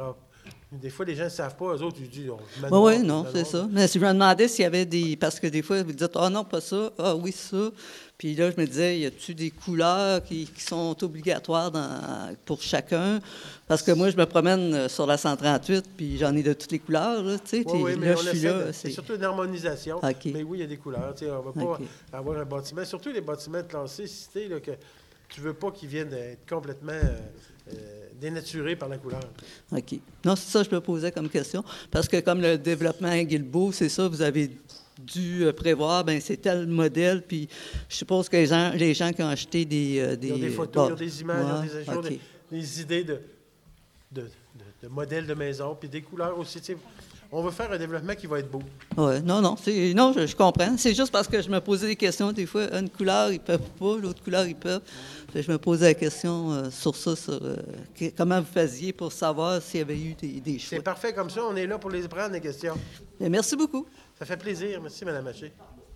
Speaker 1: Des fois, les gens ne savent pas, eux autres, ils disent...
Speaker 5: Oui, oui, non, c'est ça. Mais si je me demandais s'il y avait des... Parce que des fois, vous dites, ah non, pas ça, ah oui, ça. Puis là, je me disais, y a-t-il des couleurs qui, qui sont obligatoires dans, pour chacun? Parce que moi, je me promène sur la cent trente-huit, puis j'en ai de toutes les couleurs, là, tu sais.
Speaker 1: Oui, oui, mais
Speaker 5: là,
Speaker 1: on
Speaker 5: je suis
Speaker 1: essaie
Speaker 5: là,
Speaker 1: de- c'est surtout une harmonisation.
Speaker 5: OK.
Speaker 1: Mais oui, il y a des couleurs. Tu sais, on ne va pas
Speaker 5: OK.
Speaker 1: avoir un bâtiment, surtout les bâtiments classés, cités, là, que tu ne veux pas qu'ils viennent être complètement euh, euh, dénaturés par la couleur.
Speaker 5: OK. Non, c'est ça que je me posais comme question. Parce que comme le développement à Guilbeault, c'est ça, vous avez dû euh, prévoir, bien, c'est tel modèle, puis je suppose que les gens, les gens qui ont acheté des... euh, des
Speaker 1: Ils ont des photos,
Speaker 5: bon,
Speaker 1: ils ont des images, ils ont
Speaker 5: ouais,
Speaker 1: des, ils ont
Speaker 5: OK.
Speaker 1: des, des idées de, de, de, de modèles de maison, puis des couleurs aussi. Tu sais, on veut faire un développement qui va être beau.
Speaker 5: Ouais, non, non, c'est, non, je, je comprends. C'est juste parce que je me posais des questions des fois. Une couleur, ils peuvent pas, l'autre couleur, ils peuvent. Puis je me posais la question euh, sur ça, sur euh, que- comment vous faisiez pour savoir s'il y avait eu des, des choix.
Speaker 1: C'est parfait comme ça, on est là pour les prendre, les questions.
Speaker 5: Et merci beaucoup.
Speaker 1: Ça fait plaisir. Merci, Mme Haché.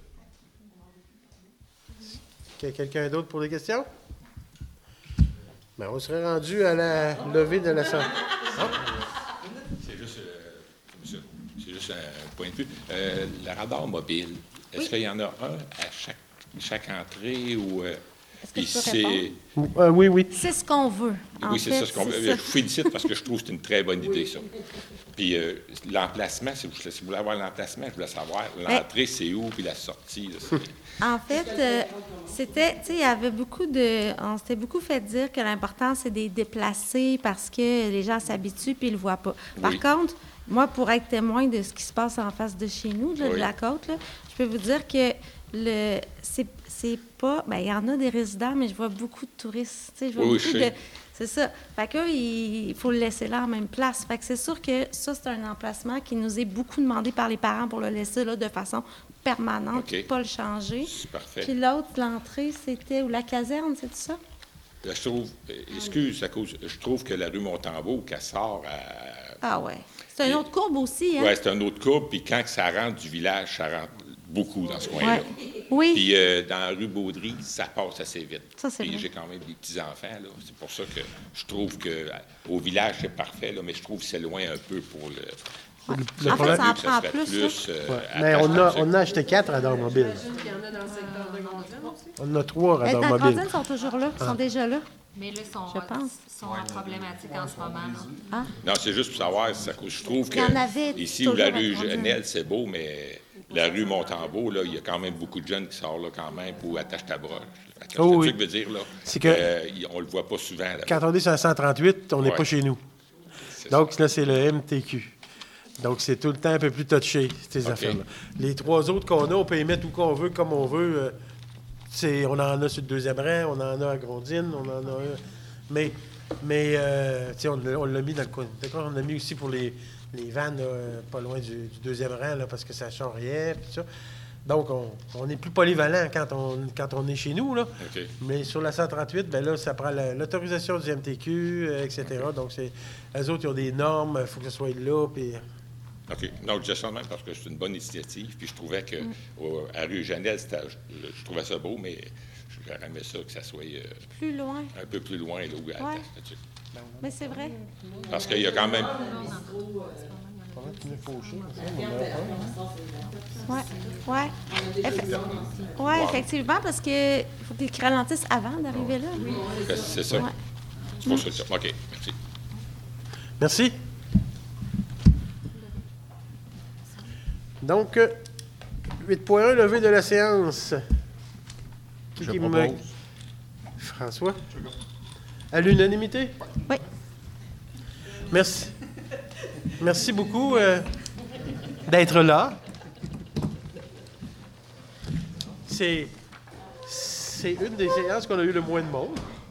Speaker 1: Quel- Quelqu'un d'autre pour les questions? Ben, on serait rendu à la levée de la santé.
Speaker 11: C'est juste, euh, monsieur, c'est juste un point de vue. Euh, le radar mobile, est-ce
Speaker 4: Oui.
Speaker 11: qu'il y en a un à chaque, chaque entrée ou... Euh,
Speaker 4: Est-ce que
Speaker 11: puis
Speaker 4: je peux
Speaker 11: c'est-
Speaker 4: répondre?
Speaker 1: Euh, oui, oui.
Speaker 4: C'est ce qu'on veut. En
Speaker 11: Oui, c'est
Speaker 4: fait,
Speaker 11: ça ce qu'on
Speaker 4: c'est
Speaker 11: veut.
Speaker 4: ça.
Speaker 11: Je vous félicite parce que je trouve que c'est une très bonne idée, ça. Puis euh, l'emplacement, si vous, si vous voulez avoir l'emplacement, je voulais savoir, l'entrée, c'est où, puis la sortie, là, c'est-
Speaker 4: En fait, euh, c'était, tu sais, il y avait beaucoup de, on s'était beaucoup fait dire que l'important, c'est de les déplacer parce que les gens s'habituent puis ils le voient pas. Par
Speaker 11: Oui.
Speaker 4: contre, moi, pour être témoin de ce qui se passe en face de chez nous, là, de
Speaker 11: Oui.
Speaker 4: la côte, là, je peux vous dire que le, c'est, c'est pas, ben, il y en a des résidents, mais je vois beaucoup de touristes, tu sais, je vois
Speaker 11: Oui, oui,
Speaker 4: beaucoup
Speaker 11: je
Speaker 4: de,
Speaker 11: sais.
Speaker 4: c'est ça. Fait que il faut le laisser là en même place. Fait que c'est sûr que ça, c'est un emplacement qui nous est beaucoup demandé par les parents pour le laisser là de façon permanente,
Speaker 11: OK.
Speaker 4: puis pas le changer.
Speaker 11: c'est parfait.
Speaker 4: Puis l'autre, l'entrée, c'était où la caserne, c'est ça?
Speaker 11: Là, je trouve, euh, excuse, à cause, je trouve que la rue Montembeau, qu'elle sort à...
Speaker 4: Ah ouais. C'est une autre courbe aussi, hein?
Speaker 11: Oui, c'est un autre courbe, puis quand que ça rentre du village, ça rentre beaucoup dans ce coin-là.
Speaker 4: Ouais. Oui.
Speaker 11: Puis euh, dans la rue Baudry, ça passe assez vite.
Speaker 4: Ça, c'est
Speaker 11: Puis
Speaker 4: vrai.
Speaker 11: j'ai quand même des petits-enfants, là. C'est pour ça que je trouve que euh, au village, c'est parfait, là, mais je trouve que c'est loin un peu pour le...
Speaker 4: Ouais.
Speaker 1: Le
Speaker 4: En fait,
Speaker 1: problème-
Speaker 4: ça en
Speaker 11: que
Speaker 4: prend
Speaker 11: serait
Speaker 4: plus,
Speaker 11: plus,
Speaker 4: là.
Speaker 11: euh,
Speaker 1: Ouais. Mais on a,
Speaker 11: attaché.
Speaker 1: on a acheté quatre radars mobiles.
Speaker 2: J'imagine qu'il y en a dans le secteur de Grondine aussi.
Speaker 1: On en a trois
Speaker 4: Les
Speaker 1: radars mobiles.
Speaker 4: Grandines sont toujours là,
Speaker 1: Ah.
Speaker 4: sont déjà là.
Speaker 10: Mais là, ils sont,
Speaker 4: Je pense.
Speaker 10: sont en problématique en ce moment. là.
Speaker 4: Ah.
Speaker 11: Non, c'est juste pour savoir, ça cause- je trouve
Speaker 4: Il y en
Speaker 11: que
Speaker 4: avait
Speaker 11: ici où la
Speaker 4: toujours à
Speaker 11: rue
Speaker 4: Grandine.
Speaker 11: Genel, c'est beau, mais la rue Montembeau, là, il y a quand même beaucoup de jeunes qui sortent là quand même pour attacher ta broche. Fait que
Speaker 1: Oh
Speaker 11: c'est
Speaker 1: oui.
Speaker 11: ça que je veux dire, là.
Speaker 1: C'est que-
Speaker 11: Euh, y- on le voit pas souvent, là.
Speaker 1: Quand on est sur la cent trente-huit, on n'est
Speaker 11: Ouais.
Speaker 1: pas chez nous.
Speaker 11: C'est
Speaker 1: Donc, là, c'est le M T Q. Donc, c'est tout le temps un peu plus touché, ces
Speaker 11: OK.
Speaker 1: affaires-là. Les trois autres qu'on a, on peut les mettre où qu'on veut, comme on veut. Euh, c'est, on en a sur le deuxième rang, on en a à Grondine, on en a un. Mais, mais euh, tu sais, on, l'a- on l'a mis dans le coin. D'accord, on l'a mis aussi pour les, les vannes, là, euh, pas loin du, du deuxième rang, là, parce que ça charriait, puis ça. Donc, on, on est plus polyvalent quand on, quand on est chez nous, là.
Speaker 11: OK.
Speaker 1: Mais sur la cent trente-huit, ben là, ça prend la- l'autorisation du M T Q, euh, et cetera. Donc, c'est, eux autres, ils ont des normes, il faut que ce soit là, puis...
Speaker 11: OK. Non, je dis ça de même parce que c'est une bonne initiative. Puis je trouvais que au- à rue Janel, c'était- je, je trouvais ça beau, mais j'aurais aimé ça que ça soit euh,
Speaker 4: Plus loin.
Speaker 11: un peu plus loin, là, où elle
Speaker 4: Ouais.
Speaker 11: la statue.
Speaker 4: Mais c'est vrai.
Speaker 11: Parce qu'il y a quand même.
Speaker 4: Ouais. Ouais. Effe- ouais, effectivement, parce que faut qu'ils ralentissent avant d'arriver là.
Speaker 11: que C'est ça.
Speaker 4: Ouais.
Speaker 11: C'est pour ça. que- OK. Merci.
Speaker 1: Merci. Donc, euh, huit point un, levée de la séance. Qui,
Speaker 8: Je
Speaker 1: qui me-
Speaker 8: propose.
Speaker 1: François? À l'unanimité?
Speaker 4: Oui.
Speaker 1: Merci. Merci beaucoup euh, d'être là. C'est, c'est une des séances qu'on a eu le moins de monde.